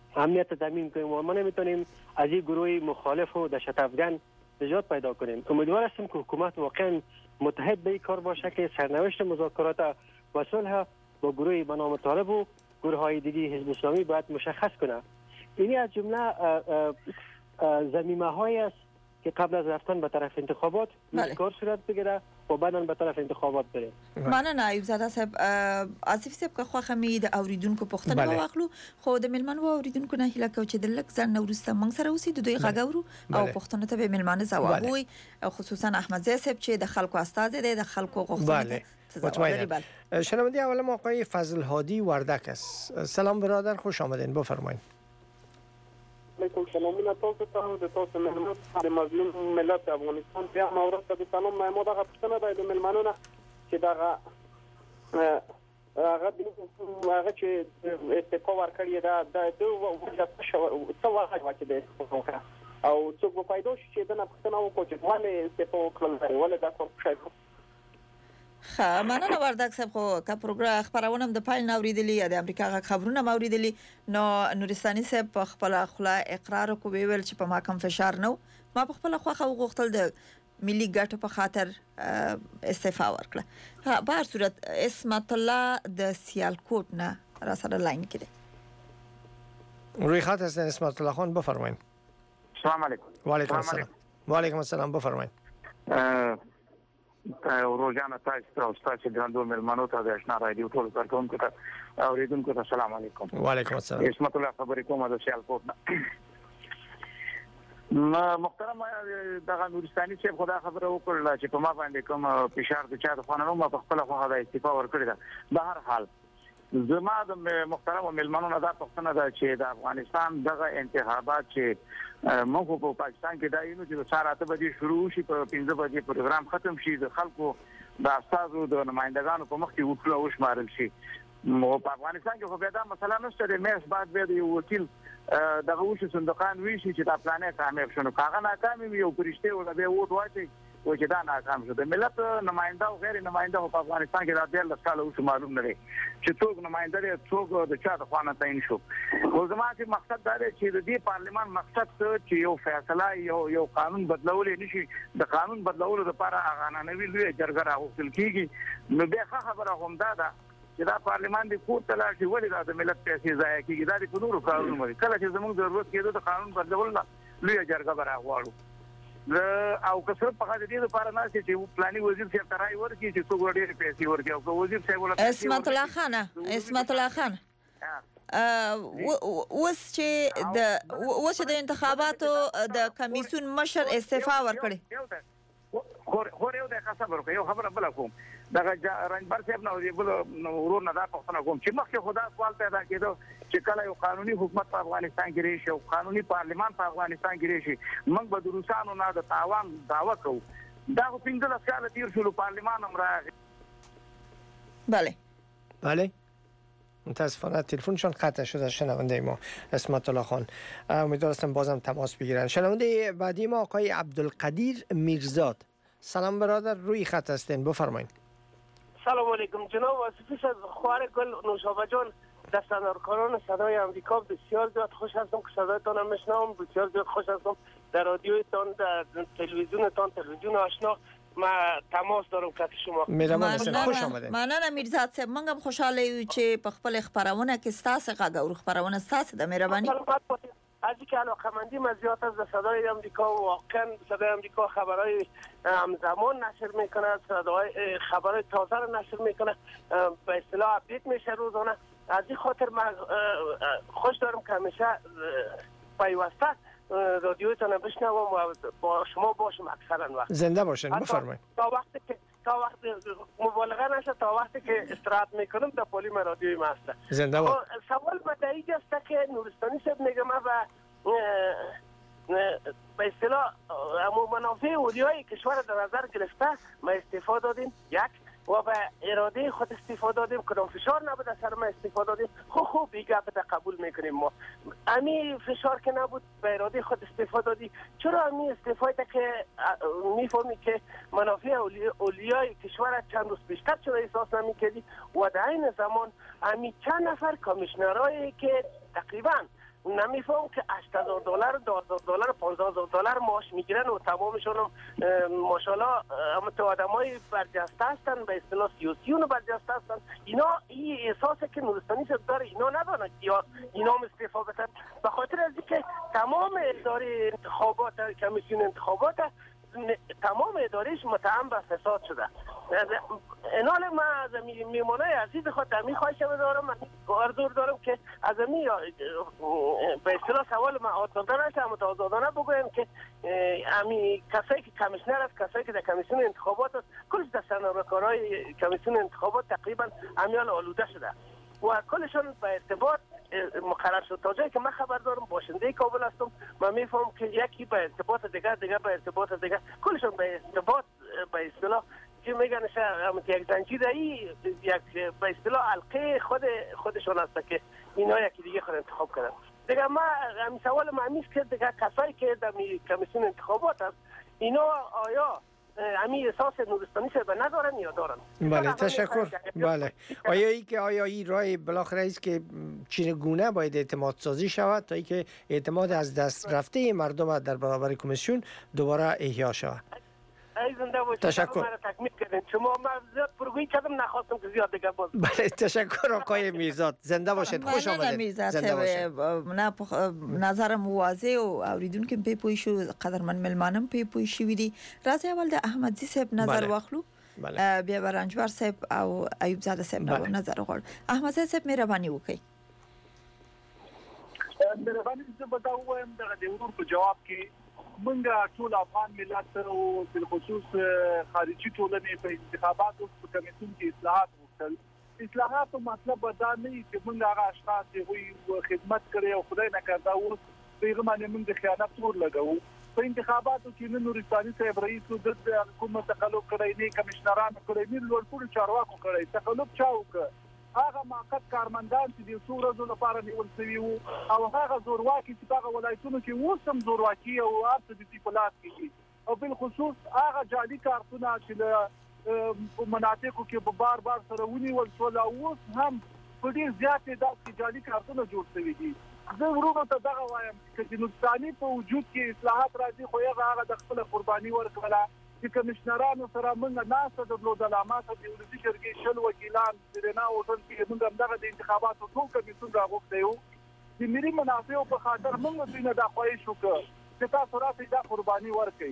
امنیت تضمین کنیم و ما نمیتونیم از این گروه مخالف و دهشت افغان نجات پیدا کنیم. امیدوار هستیم که حکومت واقعا متحد به این کار باشه که سرنوشت مذاکرات و صلح با گروه به نام طالب و گروه های دیگه حزب اسلامی باید مشخص کنه. اینی از جمله ضمیمه هایی است که قبل از رفتن به طرف انتخابات کار صورت بگیره و بعداً به طرف انتخابات بره. مننه ایوب زاده صاحب. آصف صاحب که خوښه مې د اوریدونکو پوښتنه واخلو خو د ملمنو اوریدونکو نه هیله کوم چې د لږ ځنډ نه وروسته موږ سره اوسئ د دوی غږ اورو او پوښتنو ته به ملمانه ځواب ووایي خصوصا احمد زی صاحب چې د خلکو استازی دی د خلکو غوښتنې مطمئنم. شنونده اولم آقای فضل هادی وردک است. سلام برادر، خوش آمدین، بفرمایید. علیکم سلامونه تاسو ته او د تاسو مهمت د مظلوم ملت افغانستان په هم اورات د سلام ما دغه پښتنه د ملمنو نه چې دغه هغه هغه چې استعفا ورکړی دا د دوه څو وخت د استعفا او څوک په پیدا شي چې د پښتنه وکړي چې ولې استعفا وکړل ولې دا کار شوی. خا مننه وردک صاحب. خو که پروګرام خبرونه د پایل نوریدلی یا د امریکا غ خبرونه موریدلی نو نورستاني صاحب په خپل خلا اقرار کو ویل چې په ما کم فشار نو ما په خپل خوخه وغوښتل د ملي ګټو په خاطر استعفا ورکړه. په هر صورت اسمت الله د سیالکوټ نه را سره لاین کړي. روی خط هستن اسمت الله خان، بفرمایید. سلام علیکم. و علیکم السلام. و علیکم السلام، بفرمایید. روزانه تاسو او تاسو ګرانو ملمنو ته د آشنا رادیو ټول کارکونکو ته اوریدونکو ته سلام علیکم. و علیکم السلام. اسمت الله خبرې کومه د سیالکوټ نه. محترم دغه نورستاني چې خدا خبره وکړه چې په ما باندې کوم فشار د چا د خانانو ما په خپل خو هدا استعفا ورکړی ده. به هر حال زما د محترم ملمنو نه دا پښتنه ده چې د افغانستان دغه انتخابات چې موږ په پاکستان کې دا یو چې ساراته به شروع شي په پنځه بجې پروګرام ختم شي د خلکو د استادو د نمائندګانو په مخ کې وکړه او شمارل شي. نو په افغانستان کې خو بیا دا مسله نشته د مېس بعد به یو وکیل دغه وشي صندوقان ویشي چې دا پلانې کامیاب شونه کاغه ناکامي وي او پرشته ولا به ووټ واچي و چې دا ناکام شو. د ملت نمائنده او غیر نمائنده په افغانستان کې دا ډېر لساله اوس معلوم نه دی چې څوک نمائنده دی څوک د چا د خوانه تعین شو. خو زما چې مقصد دا دی چې د دې پارلمان مقصد چې یو فیصله یو یو قانون بدلول نشي د قانون بدلولو لپاره هغه نه وی لوی جرګه راغوښتل کیږي. نو به خبره هم دا ده چې دا پارلمان د کوټ تلل چې ولې دا د ملت پیسې ضایع کیږي. دا د قانون قانون وایي کله چې زموږ ضرورت کېده د قانون بدلول لوی جرګه راغواړو او کثرت په دې لپاره نه چې پلاني وزیر صاحب ترای ورکی چې څوک ډېر پیسې ورکی او وزیر صاحب ولا اسمت الله خان اسمت الله خان اوس چې د اوس د انتخاباتو د کمیسیون مشر استعفا ورکړي. خو خو یو د خبرو کوي خبره بل کوم دغه رنجبر صاحب نو دی بل ورور نه دا پښتنه کوم چې مخکې خدا سوال پیدا کېدو چې کله یو قانوني حکومت په افغانستان کې راشي او قانوني پارلمان په افغانستان کې راشي موږ به د روسانو نه د تاوان دعوا کوو. دا خو پنځه کال تیر شو پارلمان هم راغی. بله بله متاسفانه تلفنشان قطع شده شنونده ما اسمت الله خان. امیدوارم بازم تماس بگیرن. شنونده بعدی ما آقای عبدالقدیر میرزاد. سلام برادر، روی خط هستین، بفرمایید. سلام علیکم جناب آصف از خوار گل نوشابه جان دستاندارکاران صدای آمریکا بسیار زیاد خوش هستم که صدایتان هم میشنوم. بسیار زیاد خوش هستم در رادیوتان در تلویزیونتان تلویزیون آشنا ما تماس دارم که شما مهربان خوش آمدید. مننه میرزاد صاحب. موږ هم خوشاله یو چې په خپل خبرونه کې ستاسو غږ او خبرونه ستاسو د مهرباني از اینکه علاقه‌مندی مزیات از صدای آمریکا و واقعا صدای آمریکا خبرهای همزمان نشر میکنه، صدای خبرهای تازه رو نشر میکنه، به اصطلاح اپدیت میشه روزانه. از این خاطر من خوش دارم که همیشه پیوسته رادیوتان بشنوم و با شما باشم اکثرا وقت. زنده باشین، بفرمایید. تا وقتی که تا وقتی مبالغه نشه تا وقتی که استراحت میکنم در پولیم رادیوی ما هست. زنده باش. سوال بدیهی است که نورستانی صاحب میگه ما و به اصطلاح منافع اولیای کشور در نظر گرفته ما استفاده دادیم یک و به اراده خود استفاده دادیم کدام فشار نبود سر ما استفاده دادیم خو خوب دیگه به قبول میکنیم. ما امی فشار که نبود به اراده خود استفاده دادی چرا امی استفاده که میفهمی که منافع اولیای کشور چند روز بیشتر چرا احساس نمیکردی و در این زمان امی چند نفر کمیشنرایی که تقریبا نمیفهم که هشت هزار دلار دو هزار دلار پانزده هزار دلار معاش میگیرن و تمامشون هم ماشاءالله تو آدمای برجسته هستن، به اصطلاح سیاسیون برجسته هستن. اینا این احساسه که نورستانی صاحب داره اینا ندارن یا اینا هم استعفا بدن، به خاطر از اینکه تمام اداره انتخابات کمیسیون انتخابات تمام ادارهش متهم به فساد شده. اینال من از میمانای عزیز خود می خواهشم دارم، من آرزو دارم که از می به اصطلاح سوال من آزادانه نشم آزادانه بگویم که امی کسایی که کمیشنر است، کسایی که در کمیسیون انتخابات است، کلش در سنوارکارهای کمیسیون انتخابات تقریبا امیال آلوده شده و کلشون به ارتباط مقرر شد. تا جایی که من خبر دارم باشنده کابل هستم، من میفهم که یکی به ارتباط دیگر دیگر به ارتباط دیگر کلشون به ارتباط به اصطلاح که میگن یک زنجیره ای یک به اصطلاح حلقه خود خودشون هست که اینا یکی دیگه خود انتخاب کردن. دیگه ما همین سوال من نیست که دیگه کسایی که در کمیسیون انتخابات هست اینا آیا همین احساس نورستانی سر ندارن یا دارن؟ بله تشکر. بله آیا ای که آیا این راه بالاخره است که چگونه باید اعتماد سازی شود تا اینکه اعتماد از دست رفته مردم در برابر کمیسیون دوباره احیا شود؟ تشکر. شما من زیاد پرگویی کردم نخواستم که زیاد دیگه باز. بله تشکر آقای میرزاد، زنده باشید، خوش آمدید. زنده باشید. نه نظرم واضح و اوریدونکو په پوي شو، قدرمن ملمانم په پوي شو دي. راځي اول د احمدزي صاحب نظر واخلو. بله. بیا برنجبر صاحب او ایوب زاده صاحب نظر غواړم. احمدزي صاحب مهرباني وکړئ. مهرباني زه به دا وایم دغه د ورور په جواب کې منګه ټول افغان ملت او په خصوص خارجي ټولنې په انتخاباتو په کمیسیون کې اصلاحات وکړل. اصلاحاتو مطلب دا نه دی چې موږ هغه اشخاص چې وي خدمت کړي او خدای نه کړدا اوس پیغام باندې موږ خیانت ور لګو. په انتخاباتو کې نن نورستاني صاحب رئیس د حکومت تقلب کړی نه، کمشنرانو کړی نه، لوړ چارواکو کړی. تقلب چا وکړ؟ هغه موقت کارمندان چې د څو ورځې لپاره نیول شوي وو او هغه زورواکي چې هغه ولایتونو کې اوس هم زورواکي او ارڅ د پلاس کې او بل خصوص هغه جعلي کارتونه چې په مناطقو کې په بار بار سره ونیول شول او اوس هم په ډیر زیات د جعلي کارتونه جوړ شوي دي. زه ورونو ته دغه وایم چې نورستاني په وجود کې اصلاحات راځي، خو هغه د خپل قرباني ورکړه چې کمشنرانو سره موږ ناسه د بلو د علامات د ولسی شرګي شل وکیلان سرینا هوټل کې موږ دغه د انتخاباتو ټول کمیسیون راغوښته یو چې ملي منافع په خاطر موږ دینه د خواهش وکړو چې تاسو راځي د قرباني ورکړئ.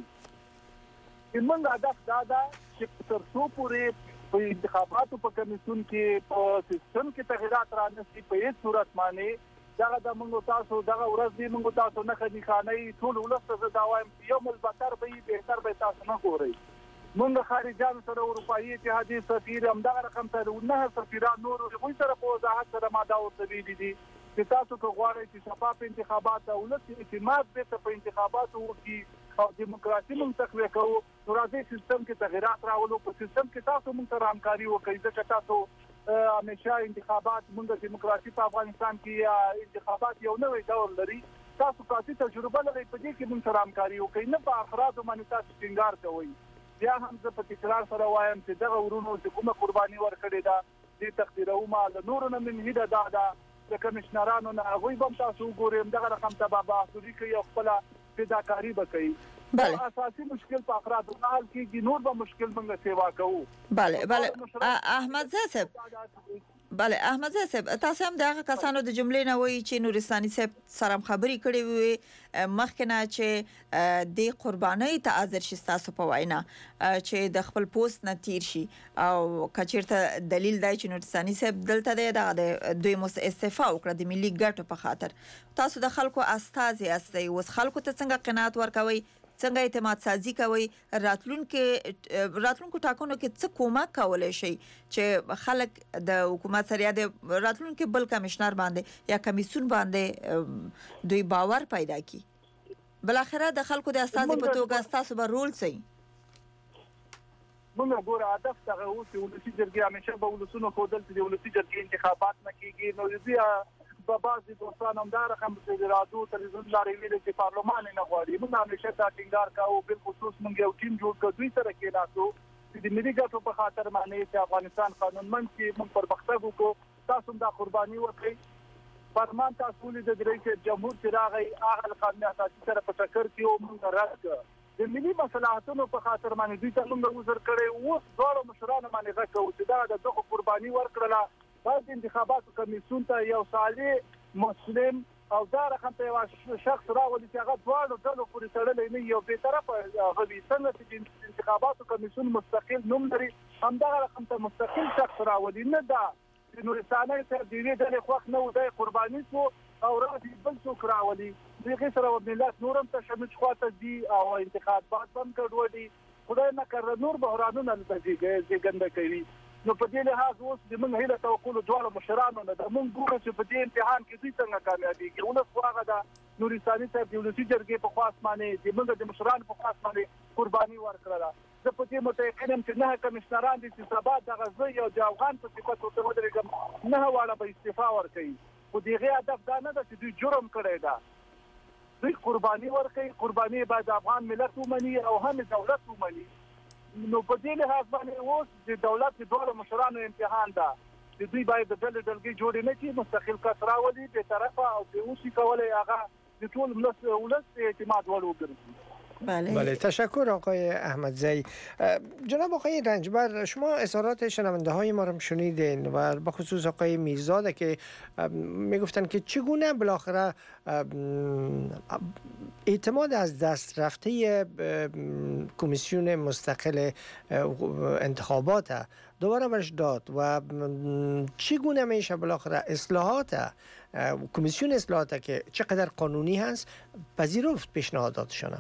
چې موږ هدف دا ده چې تر څو پورې په انتخاباتو په کمیسیون کې په سیستم کې تغیرات رانشي په هیڅ صورت باندې دغه د موږ تاسو دغه ورځ دی موږ تاسو نه خدي خاني ټول ولسته دا وایم یو مل بهتر به بهتر به تاسو نه ګورئ. موږ خارجان سره اروپאי اتحادیه سفیر هم دغه رقم ته نه سفیران نور غوي سره په وضاحت سره ما دا ورته ویلي دي چې تاسو کو غواړئ چې شفاف انتخابات او ولس اعتماد به په انتخاباتو وکړي او دیموکراسي موږ تقویه کوو. نو راځي سیستم کې تغیرات راولو، په سیستم کې تاسو موږ سره همکاري وکړئ ځکه تاسو همیشه انتخابات موږ دیموکراسي په افغانستان کې انتخابات یو نوې دور لري. تاسو کافي تجربه لرئ په دې کې موږ سره همکاري وکړئ، نه په افرادو باندې تاسو ټینګار کوئ. بیا هم زه په تکرار سره وایم چې دغه ورونو چې کومه قرباني ورکړې ده دې تقدیرومه له نورو نه من هیله دا ده د کمشنرانو نه هغوی به هم تاسو وګورئ دغه رقم ته به بحثوري کوي او خپله فداکاري به کوي. بله اساسي مشکل په افرادو نه حل کېږي، نور به مشکل موږ سیوا کوو. بله بله احمدزی صاحب بله احمدزی صاحب تاسو هم دغه کسانو د جملې نه وایي چې نورستاني صاحب سره خبرې کړې وي مخکې نه چې د قربانۍ ته حاضر شي تاسو په وینا چې د خپل پوسټ نه تیر شي او کچیرته دلیل دی چې نورستاني صاحب دلته دی د دوی مس استعفا وکړه د ملي ګټو په خاطر. تاسو د خلکو استازي یاستئ، اوس خلکو ته څنګه قناعت ورکوي، څنګه اعتماد سازي کوي، راتلونکو راتلونکو ټاکنو کې څه کومک کولای شي چې خلک د حکومت سره د راتلونکو بل کمشنر باندې یا کمیسیون باندې دوی باور پیدا کړي. بل اخره د خلکو د استازي په توګه تاسو به رول سي. موږ ګوره هدف دغه اوس ولسی جرګې همیشه به ولسونو خودل چې ولسی جرګې انتخابات نه کیږي. نو دې په بعضي دوستان هم دا رقم چې رادیو تلویزیون لاري ویل چې پارلمان نه غواړي. موږ همیشه دا ټینګار کوو، بل خصوص موږ یو ټیم جوړ کړو دوی سره کې ناسو چې د ملي ګټو په خاطر باندې چې افغانستان قانونمند کې موږ پرمختګ وکړو. تاسو دا قرباني ورکړئ فرمان تاسو د رئیس جمهور چې راغی هغه قانون اساسي سره په ټکر کې او موږ رد کړ د ملي مصالحتونو په خاطر باندې دوی ته موږ وزر کړی اوس ډول مشرانو باندې غوښتو چې دا د دغه قرباني ورکړله بعد انتخاباتو کمیسیون ته یو صالح مسلم او دا رقم ته یو شخص راولي چې هغه دواړو ډلو پورې تړلی نه یو بې طرفه غوي څنګه چې انتخاباتو کمیسیون مستقل نوم لري همدغه رقم ته مستقل شخص راولي نه دا نورستاني سره د دې ډلې خوښ نه و د قرباني شو او راځي بل څوک راولي دغه سره ملت نورم تشمش خواته دي او انتخابات هم ګډوډي خدای نه کړ نور بحرانونه نتیجه ګنده کوي نو په دې لحاظ اوس د موږ هیله توقع ډول مشرانو نه د موږ ګورو چې په دې امتحان کې دوی څنګه کامیابیږي ولس هغه د نورستاني سره د ولسی جرګې په خاص باندې د موږ د مشرانو په خاص باندې قرباني ورکړه زه په دې متأکد یم چې نه کمشنران دي چې سبا د غزې او د افغان په صفت ورته ودرېږم نه واړه به استعفا ورکوي خو دغه هدف دا نه ده چې دوی جرم کړی ده دوی قرباني ورکوي قرباني باید افغان ملت ومني او هم دولت ومني نو په دې لحاظ باندې اوس د دولت د ډول مشرانو امتحان ده چې دوی باید د ډلې ډلګۍ جوړې نه کړي مستقل کس راولي بې طرفه او بې اوسي کولی هغه د ټول ولس اعتماد وړ وګرځي. بله. بله تشکر آقای احمدزی. جناب آقای رنجبر شما اظهارات شنونده های ما رو شنیدین و به خصوص آقای میرزاده که میگفتن که چگونه بالاخره اعتماد از دست رفته کمیسیون مستقل انتخابات دوباره برش داد و چگونه میشه بالاخره اصلاحات کمیسیون اصلاحات که چقدر قانونی هست پذیرفت پیشنهاداتشون.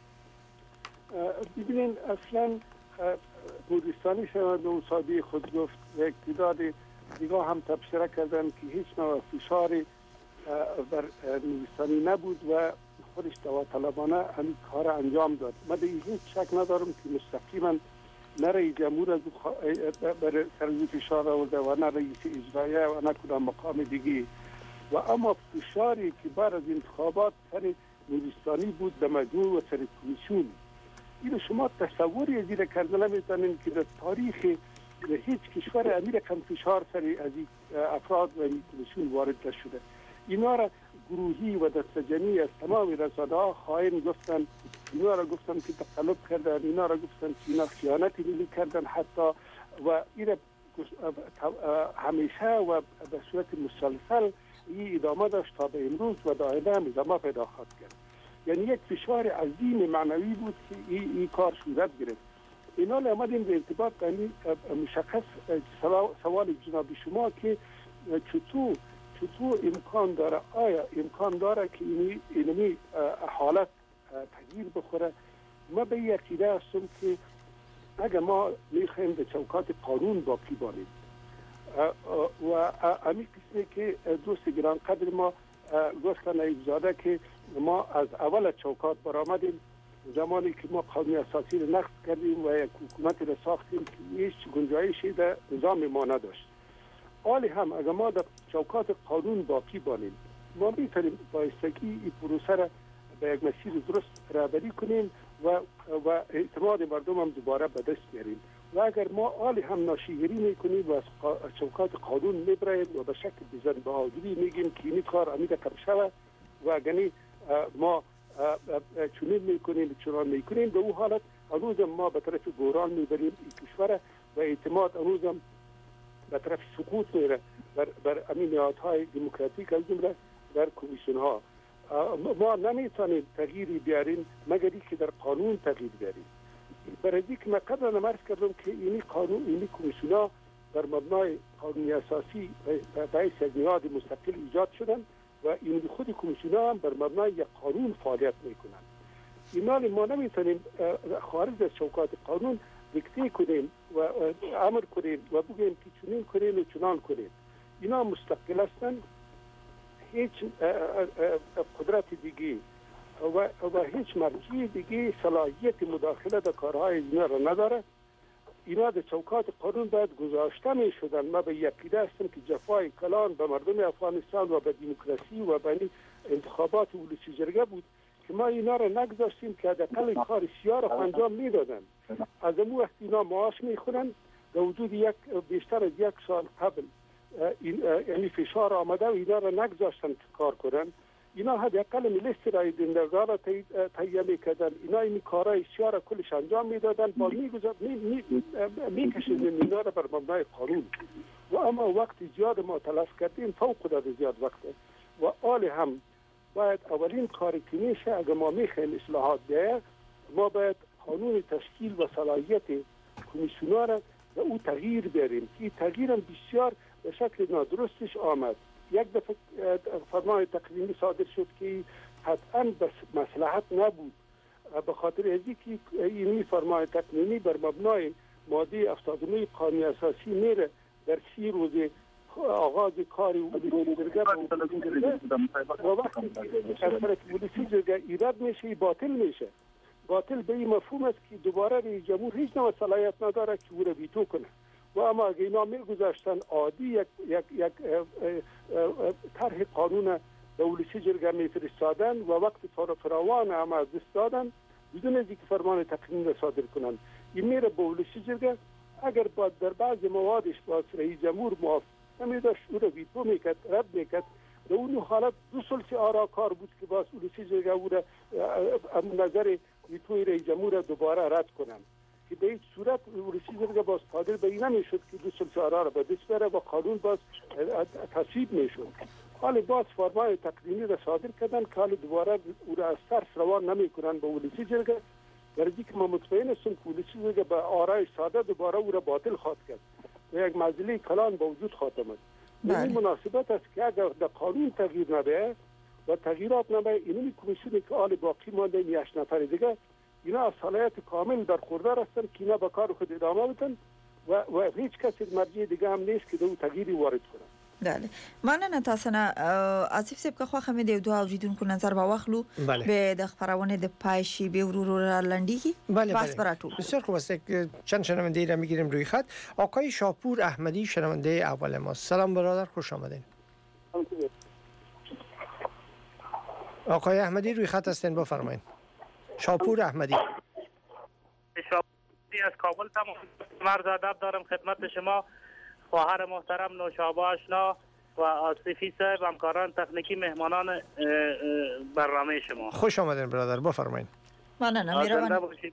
ببینید اصلا نورستانی شما به مصابه خود گفت و اقتدار دیگه هم تبصره کردن که هیچ نوع فشاری بر نورستانی نبود و خودش داوطلبانه همین کار انجام داد. من به هیچ شک ندارم که مستقیما نه رئیس جمهور از بر سر فشار آورده و نه رئیس اجرایه و نه کدام مقام دیگه و اما فشاری که بعد از انتخابات سر نورستانی بود در مجموع و سر کمیسیون. این شما تصوری از این کردن نمیتونین که در تاریخ هیچ کشور امیر کم فشار سر از افراد و کمیسیون وارد نشده. اینا را گروهی و دستجنی از تمام رسانه ها خائن گفتن، اینا را گفتن که تقلب کردن، اینا را گفتن که اینا خیانت ملی کردن حتی و این همیشه و به صورت مسلسل این ادامه داشت تا به امروز و دائما هم ادامه پیدا خواهد کرد. یعنی یک فشار عظیم معنوی بود که این, این کار صورت گرفت. اینا آمدیم به ارتباط یعنی مشخص سوال جناب شما که چطور چطور امکان داره آیا امکان داره که اینی اینمی حالت تغییر بخوره. ما به یک عقیده هستم که اگر ما میخوایم به چوکات قانون باقی باشیم و همین قسمی که دوست گران قدر ما گفتن ایزاده که ما از اول چوکات برآمدیم زمانی که ما قانون اساسی رو نقض کردیم و یک حکومت رو ساختیم که هیچ گنجایشی در نظام ما نداشت. حالی هم اگر ما در چوکات قانون باقی باشیم ما میتونیم بایستگی این پروسه را به یک مسیر درست رهبری کنیم و و اعتماد مردم هم دوباره به دست بیاریم. و اگر ما حالی هم ناشیگری میکنیم و از چوکات قانون میبریم و به شکل بزن بهادری میگیم که این کار امید کم شود و اگرنی ما چنین میکنیم چنان میکنیم به اون حالت هنوز ما به طرف بحران میبریم این کشور و اعتماد هنوز هم به طرف سقوط میره بر, بر امین نهادهای دموکراتیک از جمله در کمیسیون ها. ما نمیتونیم تغییری بیاریم مگر که در قانون تغییر بیاریم. برای اینکه من قبلا عرض کردم که این قانون این کمیسیون ها در مبنای قانون اساسی باعث از نهاد مستقل ایجاد شدن و این خود کمیسیون ها هم بر مبنای یک قانون فعالیت میکنن. اینا ما نمیتونیم خارج از چوکات قانون دیکته کنیم و امر کنیم و بگیم که چنین کنیم و چنان کنیم. اینا مستقل هستند، هیچ قدرت دیگه و, و هیچ مرجع دیگه صلاحیت مداخله در کارهای اینا را نداره. اینا در چوکات قانون باید گذاشته می شدن. ما به یقیده هستم که جفای کلان به مردم افغانستان و به دموکراسی و به انتخابات ولسی جرگه بود که ما اینا را نگذاشتیم که حداقل کار سیاه را انجام میدادن. از امو وقت اینا معاش میخونن در حدود یک بیشتر از یک سال قبل این یعنی فشار آمده و اینا را نگذاشتن که کار کنن. اینا حداقل لیست رای دهندگان را تهیه میکردن، اینا این کارهای اشتیا را کلش انجام میدادن، با میگذار میکشیدن اینا را بر مبنای قانون. و اما وقت زیاد ما تلف کردیم، فوق العاده زیاد وقته و آل هم باید اولین کاری که میشه اگر ما میخوایم اصلاحات بیاید، ما باید قانون تشکیل و صلاحیت کمیسیون‌ها را به او تغییر بیاریم. این تغییر هم بسیار به شکل نادرستش آمد. یک دفعه فرمان تقنینی صادر شد که قطعا بس مصلحت نبود، به خاطر ازی که این فرمان تقنینی بر مبنای ماده هفتاد و نه قانون اساسی میره در سی روز آغاز کار ولسی جرگه و وقتی که ولسی جرگه ایراد میشه باطل میشه. باطل به این مفهوم است که دوباره رئیس جمهور هیچ نوع صلاحیت نداره که او را ویتو کنه. و اما اگه اینا میگذاشتن عادی یک یک یک طرح قانون به ولسی جرگه میفرستادن و وقت فراوان هم از دست دادن بدون از اینکه فرمان تقنین را صادر کنن، این میره به ولسی جرگه. اگر با در بعض موادش با رئیس جمهور موافق نمیداشت او را ویتو میکرد، رد میکرد. در اون حالت دو سلسی آرا کار بود که باز ولسی جرگه او را نظر ویتوی رئیس جمهور را دوباره رد کنن، که به این صورت ولسی جرگه باز قادر به این نمیشد که دو سلسی آرا را به دست بره و قانون باز تصویب میشد. حال باز فرمان تقنینی را صادر کردن که حال دوباره او را از ترس روان نمیکنن به ولسی جرگه، در اینکه که ما مطمئن هستیم که ولسی جرگه به آرای ساده دوباره او را باطل خواهد کرد و یک معضله کلان با وجود خواهد آمد. به این مناسبت است که اگر در قانون تغییر نبیه و تغییرات نبیه، اینمی کمیسیونی که آل باقی مانده این هشت نفر دیگه اینا از صلاحیت کامل در خوردار هستن که اینا به کار خود ادامه بدن و, و هیچ کسی مرجع دیگه هم نیست که دو تغییری وارد کنه. بله مننه تاسو نه آصف صاحب که خو خمه د دوه اوریدونکو نظر به واخلو به د خبرونه د پایشی به ورور را لندگی بس براتون بسیار خوب است. چند شنونده را میگیریم روی خط. آقای شاپور احمدی شنونده اول ما. سلام برادر، خوش آمدین. آقای احمدی روی خط هستین، بفرمایید. شاپور احمدی شاپوری از کابل تمام مرز ادب دارم خدمت شما، خواهر محترم نوشابه آشنا و آصفی صاحب، همکاران تکنیکی، مهمانان برنامه شما. خوش آمدین برادر، بفرمایید. ممنونم. میروان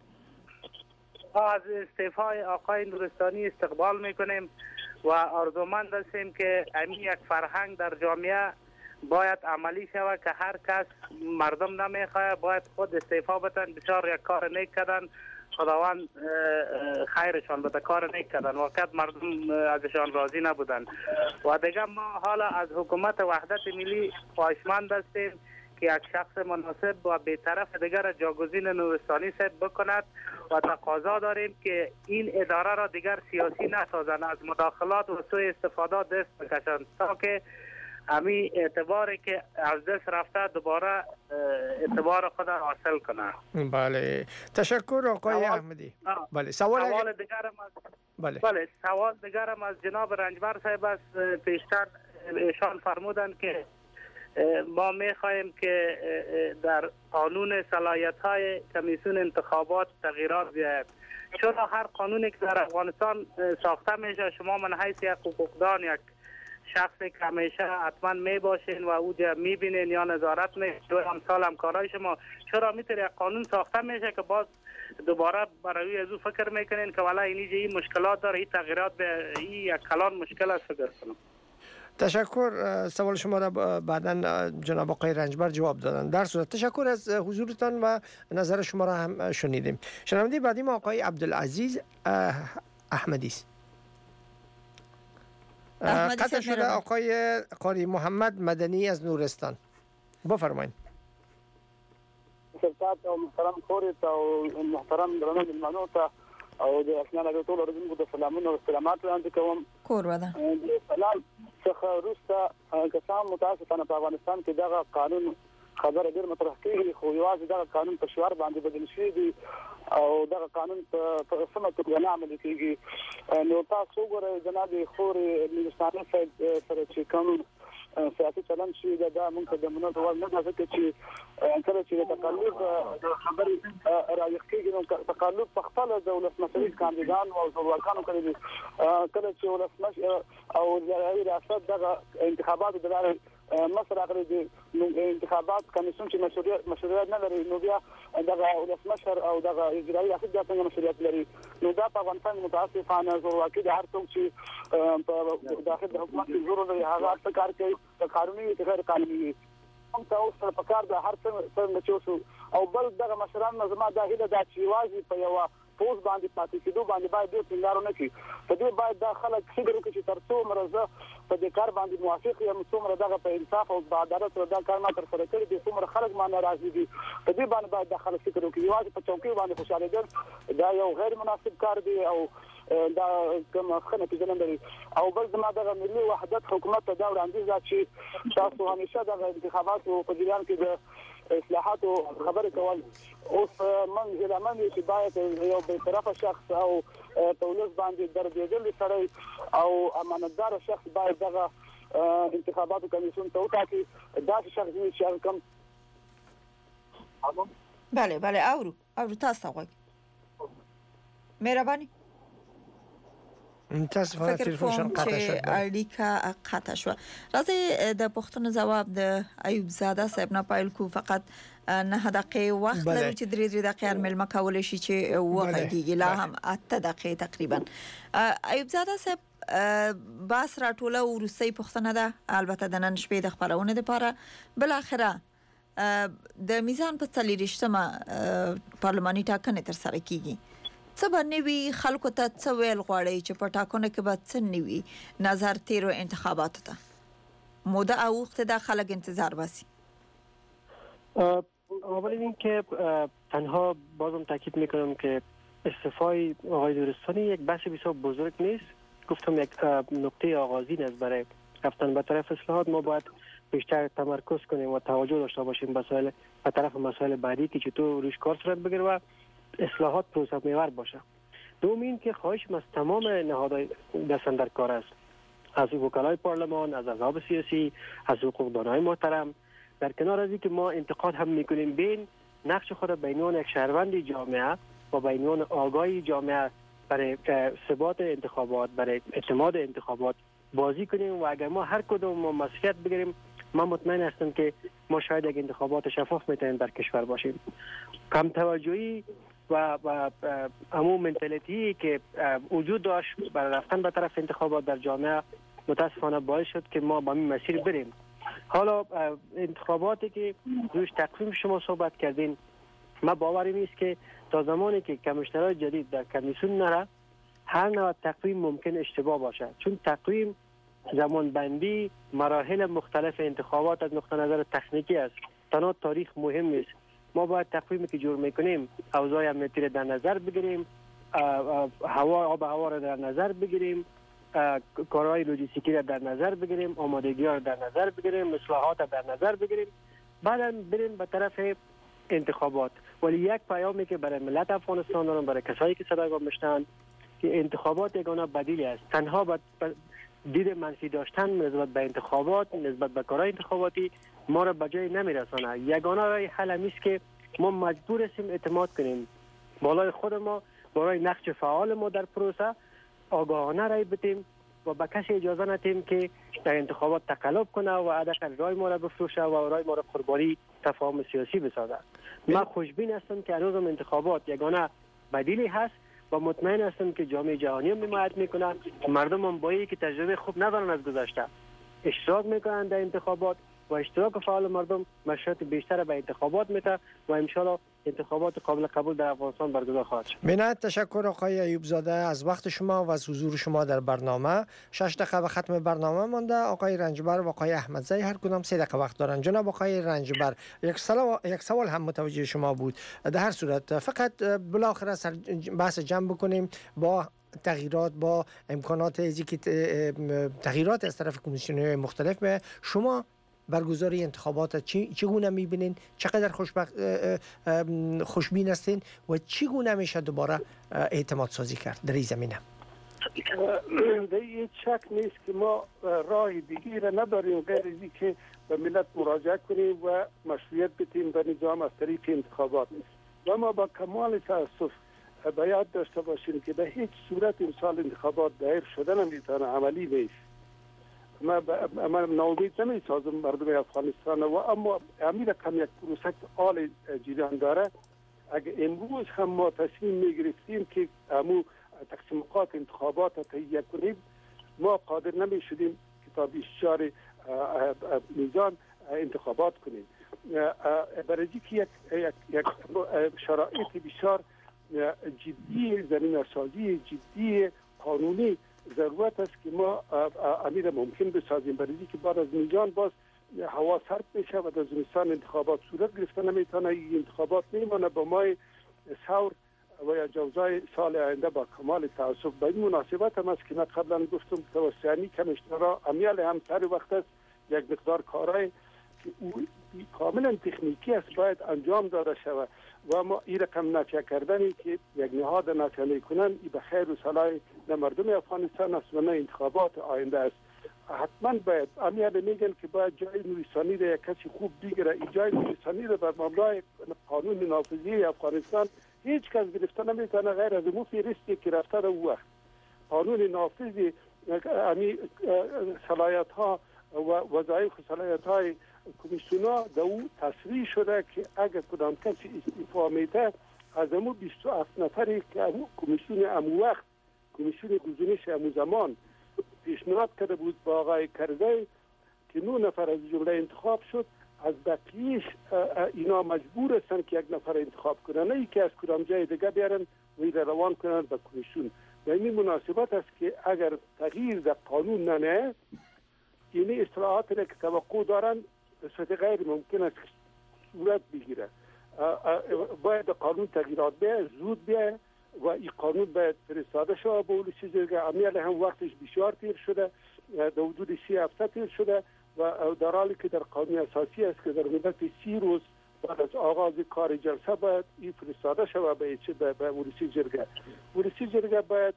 از استعفای آقای نورستانی استقبال میکنیم و آرزومند هستیم که همین یک فرهنگ در جامعه باید عملی شود که هر کس مردم نمیخواد باید خود استعفا بدن. بسیار یک کار نیک کردن، خداوند خیرشان بده، کار نیک کردن، واقعا مردم ازشان راضی نبودن. و دیگه ما حالا از حکومت وحدت ملی خواهشمند هستیم که یک شخص مناسب و بی‌طرف دیگر جاگزین نورستانی صاحب بکند و تقاضا داریم که این اداره را دیگر سیاسی نسازند، از مداخلات و سوء استفاده دست بکشند تا که امی اعتباری که از دست رفته دوباره اعتبار خود حاصل کنه. بله تشکر آقای احمدی. بله سوال, سوال دیگرم از بله. بله سوال دیگرم از جناب رنجبر صاحب است. پیشتر ایشان فرمودن که ما میخواهیم که در قانون صلاحیت های کمیسیون انتخابات تغییرات بیاید. چرا هر قانونی که در افغانستان ساخته میشه شما من حیث یک حقوقدان یک شخصی که همیشه حتما می باشین و اوجا می بینین یا نظارت می دو امثال همکارای شما، چرا میتونه یک قانون ساخته میشه که باز دوباره برای از او فکر میکنین که والا اینجا این مشکلات داره، این تغییرات به این یک کلان مشکل است فکر کنم. تشکر. سوال شما را بعداً جناب آقای رنجبر جواب دادن. در صورت تشکر از حضورتان و نظر شما را هم شنیدیم. شنونده بعدی ما آقای عبدالعزیز احمدی است. قطع شده آقای قاری محمد مدنی از نورستان، بفرمایید. سرکات او محترم خورت او محترم درنو ملمنو ته او د اسناد د ټول ورځې د سلامونو او سلامات وړاندې کوم. کور ودا سلام څخه روسته کسان متاسفانه په افغانستان کې دغه قانون خبره ډیر مطرح کیږي، خو یوازې دغه قانون په شوار باندې بدل شوی دی او دغه قانون په سمه توګه نه عملي کیږي. نو تاسو وګورئ جناب خوري نورستاني سره چې کوم سیاسي چلن شي دا ممکن د منو ډول نه ځکه چې کله چې تقلب خبرې رايخيږي نو تقلب په خپل د ولسمشر کاندیدان او ځوالکانو کړي کله چې ولسمشر او د ریاست دغه انتخابات د لارې مصر اخري دي انتخابات کمیسیون چې مسؤلیت مسؤلیت نه لري نو بیا دغه ولسمشر او دغه اجرایي ریاست د څنګه مسؤلیت لري نو دا په افغانستان متاسفانه ځوالکي د هر څوک چې په داخل د حکومت ضرورت لري هغه څه کار کوي د قانوني او غیر قانوني هم تاسو په کار د هر څه چې او بل دغه مشران نظام د هیله د چیوازي په یو پوز باندې پاتې کېدو باندې باید د څنګهارو نه کی په دې باید د خلک فکر وکړي چې ترڅو مرزه په دې کار باندې موافق یم څومره دغه په انصاف او عدالت سره دا کار ما تر سره کړی دي څومره خلک ما ناراضي دي په دې باندې باید د خلک فکر وکړي یوازې په چوکۍ باندې خوشاله دي دا یو غیر مناسب کار دی او دا کوم خنه کې جنن لري او بل زما د ملي وحدت حکومت ته دا وړاندیز ده چې تاسو همیشه د انتخاباتو په جریان کې د اصلاحات خبرې کول اوس من ځلمن چې باید یو به طرفه شخص او تولز باندې درځېدل سره او امانتدار شخص باید دغه انتخاباتو کمیسیون ته وټاکي دا شخص چې کوم بله بله اورو اورو تاسو غواړئ مهرباني متاسفانه تلفنشان قطع شد اړیکه قطع شو راځي د پښتون جواب د ایوب زاده صاحب نه پایل کو فقط نه دقیقه وخت لري چې درې درې دقیقې ملما کول شي چې وغږیږي لا هم اته دقیقې تقریبا ایوب زاده صاحب باس راټوله ورسې پښتنه ده البته د نن شپې د خبرونه لپاره بل اخره د میزان په تلیریشتمه پارلماني ټاکنې تر سره کیږي څه باندې خلکو ته څه ویل غواړي چې په ټاکنو کې به څه نیوي نظر تیرو انتخاباتو ته موده او وخت د خلک انتظار باسي اولین اینکه تنها بازم تاکید میکنم که استعفای آقای نورستانی یک بحث بسیار بزرگ نیست گفتم یک نقطه آغازین است برای رفتن به طرف اصلاحات ما باید بیشتر تمرکز کنیم و توجه داشته باشیم مسائل به طرف مسائل بعدی که چطور روش کار صورت بگیره و اصلاحات پروسه محور باشه. دوم این که خواهش از تمام نهادهای دستن در کار است از وکلای پارلمان از احزاب سیاسی از حقوقدانهای محترم در کنار از اینکه ما انتقاد هم میکنیم بین نقش خود به عنوان یک شهروند جامعه و به عنوان آگاهی جامعه برای ثبات انتخابات برای اعتماد انتخابات بازی کنیم و اگر ما هر کدوم ما مسئولیت بگیریم من مطمئن هستم که ما شاید یک انتخابات شفاف میتونیم در کشور باشیم. کم توجهی و و همون منتالیتی که وجود داشت برای رفتن به طرف انتخابات در جامعه متاسفانه باعث شد که ما با این مسیر بریم. حالا انتخاباتی که روش تقویم شما صحبت کردین ما باوری نیست که تا زمانی که کمیشنرهای جدید در کمیسیون نره هر نوع تقویم ممکن اشتباه باشه چون تقویم زمان بندی مراحل مختلف انتخابات از نقطه نظر تکنیکی است تنها تاریخ مهم نیست ما باید تقویمی که جور میکنیم اوضاع امنیتی را در نظر بگیریم هوا آب هوا را در نظر بگیریم کارهای لوجستیکی را در نظر بگیریم آمادگی را در نظر بگیریم اصلاحات را در نظر بگیریم بعد بریم به طرف انتخابات ولی یک پیامی که برای ملت افغانستان دارم برای کسایی که صدای میشنن که انتخابات یگانه بدیلی است تنها با دید منفی داشتن نسبت به انتخابات نسبت به کارهای انتخاباتی ما را به جای نمیرسانه یگانه راه حل است که ما مجبور هستیم اعتماد کنیم بالای خود ما برای نقش فعال ما در پروسه آگاهانه رای بدیم و به کسی اجازه ندیم که در انتخابات تقلب کنه و حداقل رای ما را بفروشه و رای ما را قربانی تفاهم سیاسی بسازه. من خوشبین هستم که هنوزم انتخابات یگانه بدیلی هست و مطمئن هستم که جامعه جهانی هم حمایت میکنه مردم هم با که تجربه خوب ندارن از گذشته اشتراک میکنن در انتخابات و اشتراک فعال مردم مشروط بیشتر به انتخابات میده و ان شاء الله انتخابات قابل قبول در افغانستان برگزار خواهد شد. منت تشکر آقای ایوب زاده از وقت شما و از حضور شما در برنامه. شش دقیقه به ختم برنامه مانده. آقای رنجبر و آقای احمدزی هر کدام سه دقیقه وقت دارن. جناب آقای رنجبر یک سوال یک سوال هم متوجه شما بود. در هر صورت فقط بالاخره بحث جمع بکنیم با تغییرات با امکانات ازی که تغییرات از طرف کمیسیون‌های مختلف به شما برگزاری انتخابات چگونه میبینین چقدر خوشبخت خوشبین هستین و چگونه میشه دوباره اعتماد سازی کرد در این زمینه؟ در هیچ شک نیست که ما راه دیگری را نداریم غیر از اینکه به ملت مراجعه کنیم و مشروعیت بدیم به نظام از طریق انتخابات. و ما با کمال تاسف به یاد داشته باشیم که به هیچ صورت امسال انتخابات دایر شده نمیتونه، عملی نیست. ما ما ناامید نمیسازم مردم افغانستان و اما امیر کم یک پروسه آل جریان داره. اگر امروز هم ما تصمیم میگرفتیم که امو تقسیمات انتخابات را تهیه کنیم، ما قادر نمی شدیم که تا بیست و چهار میزان انتخابات کنیم. برای که یک, یک, یک شرایط بسیار جدی، زمین سازی جدی قانونی ضرورت است که ما امیر ممکن بسازیم. برای که بعد از میزان باز هوا سرد بشه و در زمستان انتخابات صورت گرفته نمیتونه. این انتخابات میمانه با مای ثور و یا جوزای سال آینده. با کمال تاسف به این مناسبت هم است که من قبلا گفتم توسعی کمیشنرها امیال هم سر وقت است یک مقدار کارهای که او کاملا تکنیکی است باید انجام داده شود و ما این رقم نفی کردنی که یک نهاد نفی میکنن این به خیر و صلاح نه مردم افغانستان است و نه انتخابات آینده است. حتما باید امیال میگن که باید جای نوریسانی را یک کسی خوب بگیره. این جای نوریسانی را بر مبنای قانون نافذی افغانستان هیچ کس گرفته نمیتونه غیر از مو فهرستی که رفته در وقت. قانون نافذی امی صلاحیت ها و وظایف صلاحیت های کمیسیونا در او تصریح شده که اگر کدام کسی استعفا میده از امو بیست و هفت نفری که امو کمیسیون امو وقت کمیسیون گزینش امو زمان پیشنهاد کرده بود با آقای کرزی که نه نفر از جمله انتخاب شد، از بقیهش اینا مجبور هستن که یک نفر انتخاب کنن، نه ای که از کدام جای دیگه بیارن و ایره روان کنن به کمیسیون. و این مناسبت است که اگر تغییر در قانون ننه این اصلاحات را که توقع دارن به صورت غیر ممکن است صورت بگیره. باید قانون تغییرات بیه، زود بیه و این قانون باید فرستاده شود به ولسی جرگه. امیال هم وقتش بسیار تیر شده، در حدود سی هفته تیر شده و در حالی که در قانون اساسی است که در مدت سی روز بعد از آغاز کار جلسه باید این فرستاده شود به به ولسی جرگه. ولسی جرگه باید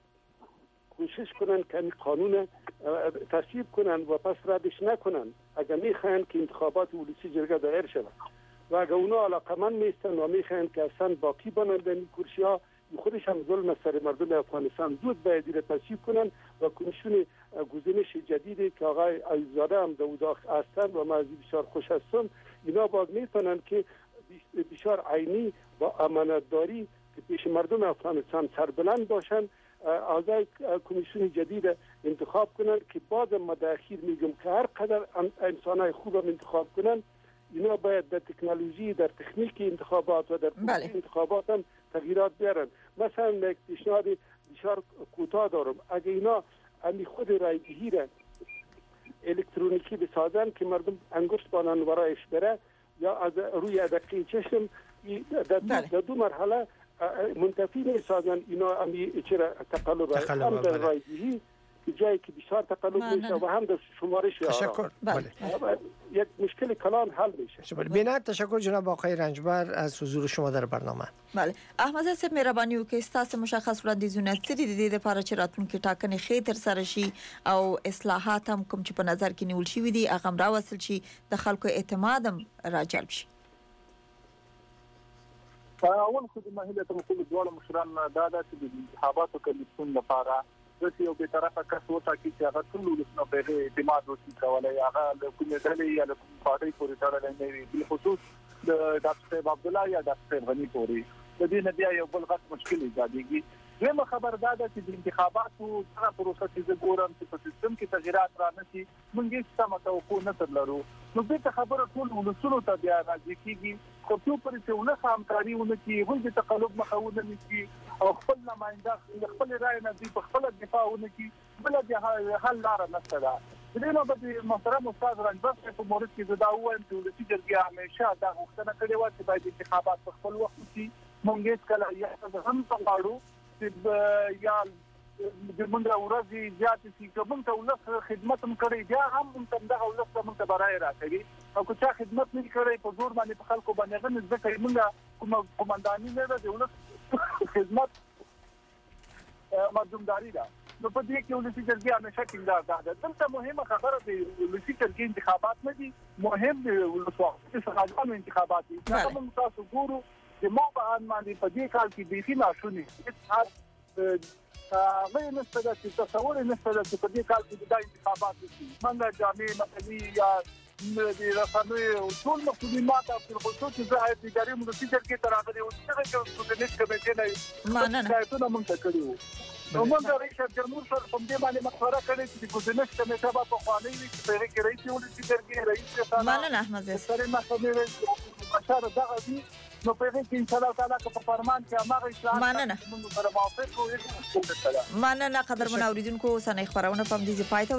کوشش کنن که این قانون تصویب کنن و پس ردش نکنن اگر میخواین که انتخابات ولسی جرگه دایر شود. و اگر اونا علاقمند نیستن و میخواین که اصلا باقی بانند این کرسی ها، خودش هم ظلم سر مردم افغانستان، زود باید این تصویب کنن و کمیسیون گزینش جدیدی که آقای عزیزاده هم در هستند و من از بسیار خوش هستم، اینا باید میتونن که بسیار عینی با امانتداری که پیش مردم افغانستان سربلند باشن اعضای کمیسیون جدید انتخاب کنن که بعد ما در اخیر میگم که هر قدر انسانای خوب هم انتخاب کنن، اینا باید در تکنولوژی، در تکنیک انتخابات و در بله. انتخابات هم تغییرات بیارن. مثلا یک پیشنهاد بسیار کوتاه دارم، اگه اینا امی خود رایدهی را الکترونیکی بسازن که مردم انگشت بانن ورایش بره یا از روی ادقی چشم در دو, در دو مرحله منتفی میسازن اینا امی چرا تقلب هم در رایدهی جایی که بسیار تقلب میشه و هم در شمارش تشکر. بله. یک مشکل کلان حل میشه. بینات تشکر جناب آقای رنجبر از حضور شما در برنامه. بله احمد صاحب مهرباني وکړئ ستاسو مشخص وړاندیزونه څه دي د دې لپاره چې راتلونکي ټاکنې ښې ترسره شي او اصلاحات هم کوم چې په نظر کې نیول شوي دي هغه هم راوستل شي د خلکو اعتماد هم راجلب شي. اول خو د مهله ته مخول دواړو مشران دا د انتخاباتو کمیسیون لپاره د یو به طرفه کس وتا کی چې هغه ټول ولسنو په اعتماد وسی کولای هغه د کومې ډلې یا د کوم پارټي پورې تړلې نه وي، په خصوص د ډاکټر عبد الله یا ډاکټر غنی پورې د دې نه بیا یو بل غټ مشکل ایجادېږي. زموږ خبر دا ده چې د انتخاباتو څنګه پروسه چې ګورم چې په سیستم کې تغیرات رانشي موږ هیڅ سم توقع نه ترلرو. نو دې خبره ټول ولسونو ته بیا راځي کیږي خو په پرې چې ولس همکاري ونکړي، هغوی د تقلب مخه ونه نیسي او خپل نماینده خپل رای نه دوی په خپل دفاع ونکړي، بله د حل لاره نشته ده. د دې نو به محترم استاد رنجبر صاحب په مورد کې زه دا ووایم چې ولسي جرګې همیشه دا غوښتنه کړې وه چې باید انتخابات په خپل وخت وشي. موږ هېڅکله یا هم نه غواړو چې یا د موږ ورځې زیاتې شي که موږ ته ولس خدمت هم کړی بیا هم موږ ته همدغه ولس ته موږ ته به رایې راکوي او که چا خدمت نه کړی په زور باندې په خلکو باندې هغه نه زده کوي. موږ کومه قومنداني نه ده، د ولس خدمت مردمداري ده. نو په دې کې ولسی جرګې همیشه ټینګار ده. دلته مهمه خبره ده ولسی جرګې انتخابات نه دي، مهم دي ولسواکي څنګه انتخابات دي. دا موږ تاسو ګورو چې ما په ان باندې په دې کال کې بيخي ناشونی هغه نه ستاسو چې تصور نه ستاسو چې په دې کال کې د انتخابات دي. منګه جامع مقلی یا د رسنیو ټول مقدمات او په خصوص چې زه د ادارې مدیر جرګې ته راغلی او څنګه چې د نش کمیټې نه مننه ټاکنه مونږ کړیو. نو موږ د رئیس جمهور سره په دې باندې مشوره کړې چې د ګزنش کمیټه په خواني وي چې په کې رئیس ولې جرګې رئیس ته مننه احمد زیات سره مخامخ مشاره دغه دي. نو په دې کې ان شاء الله تعالی په فرمان کې هغه اصلاحات مننه موږ سره موافق وو. مننه قدرمن اوریدونکو سنې خبرونه په دې ځای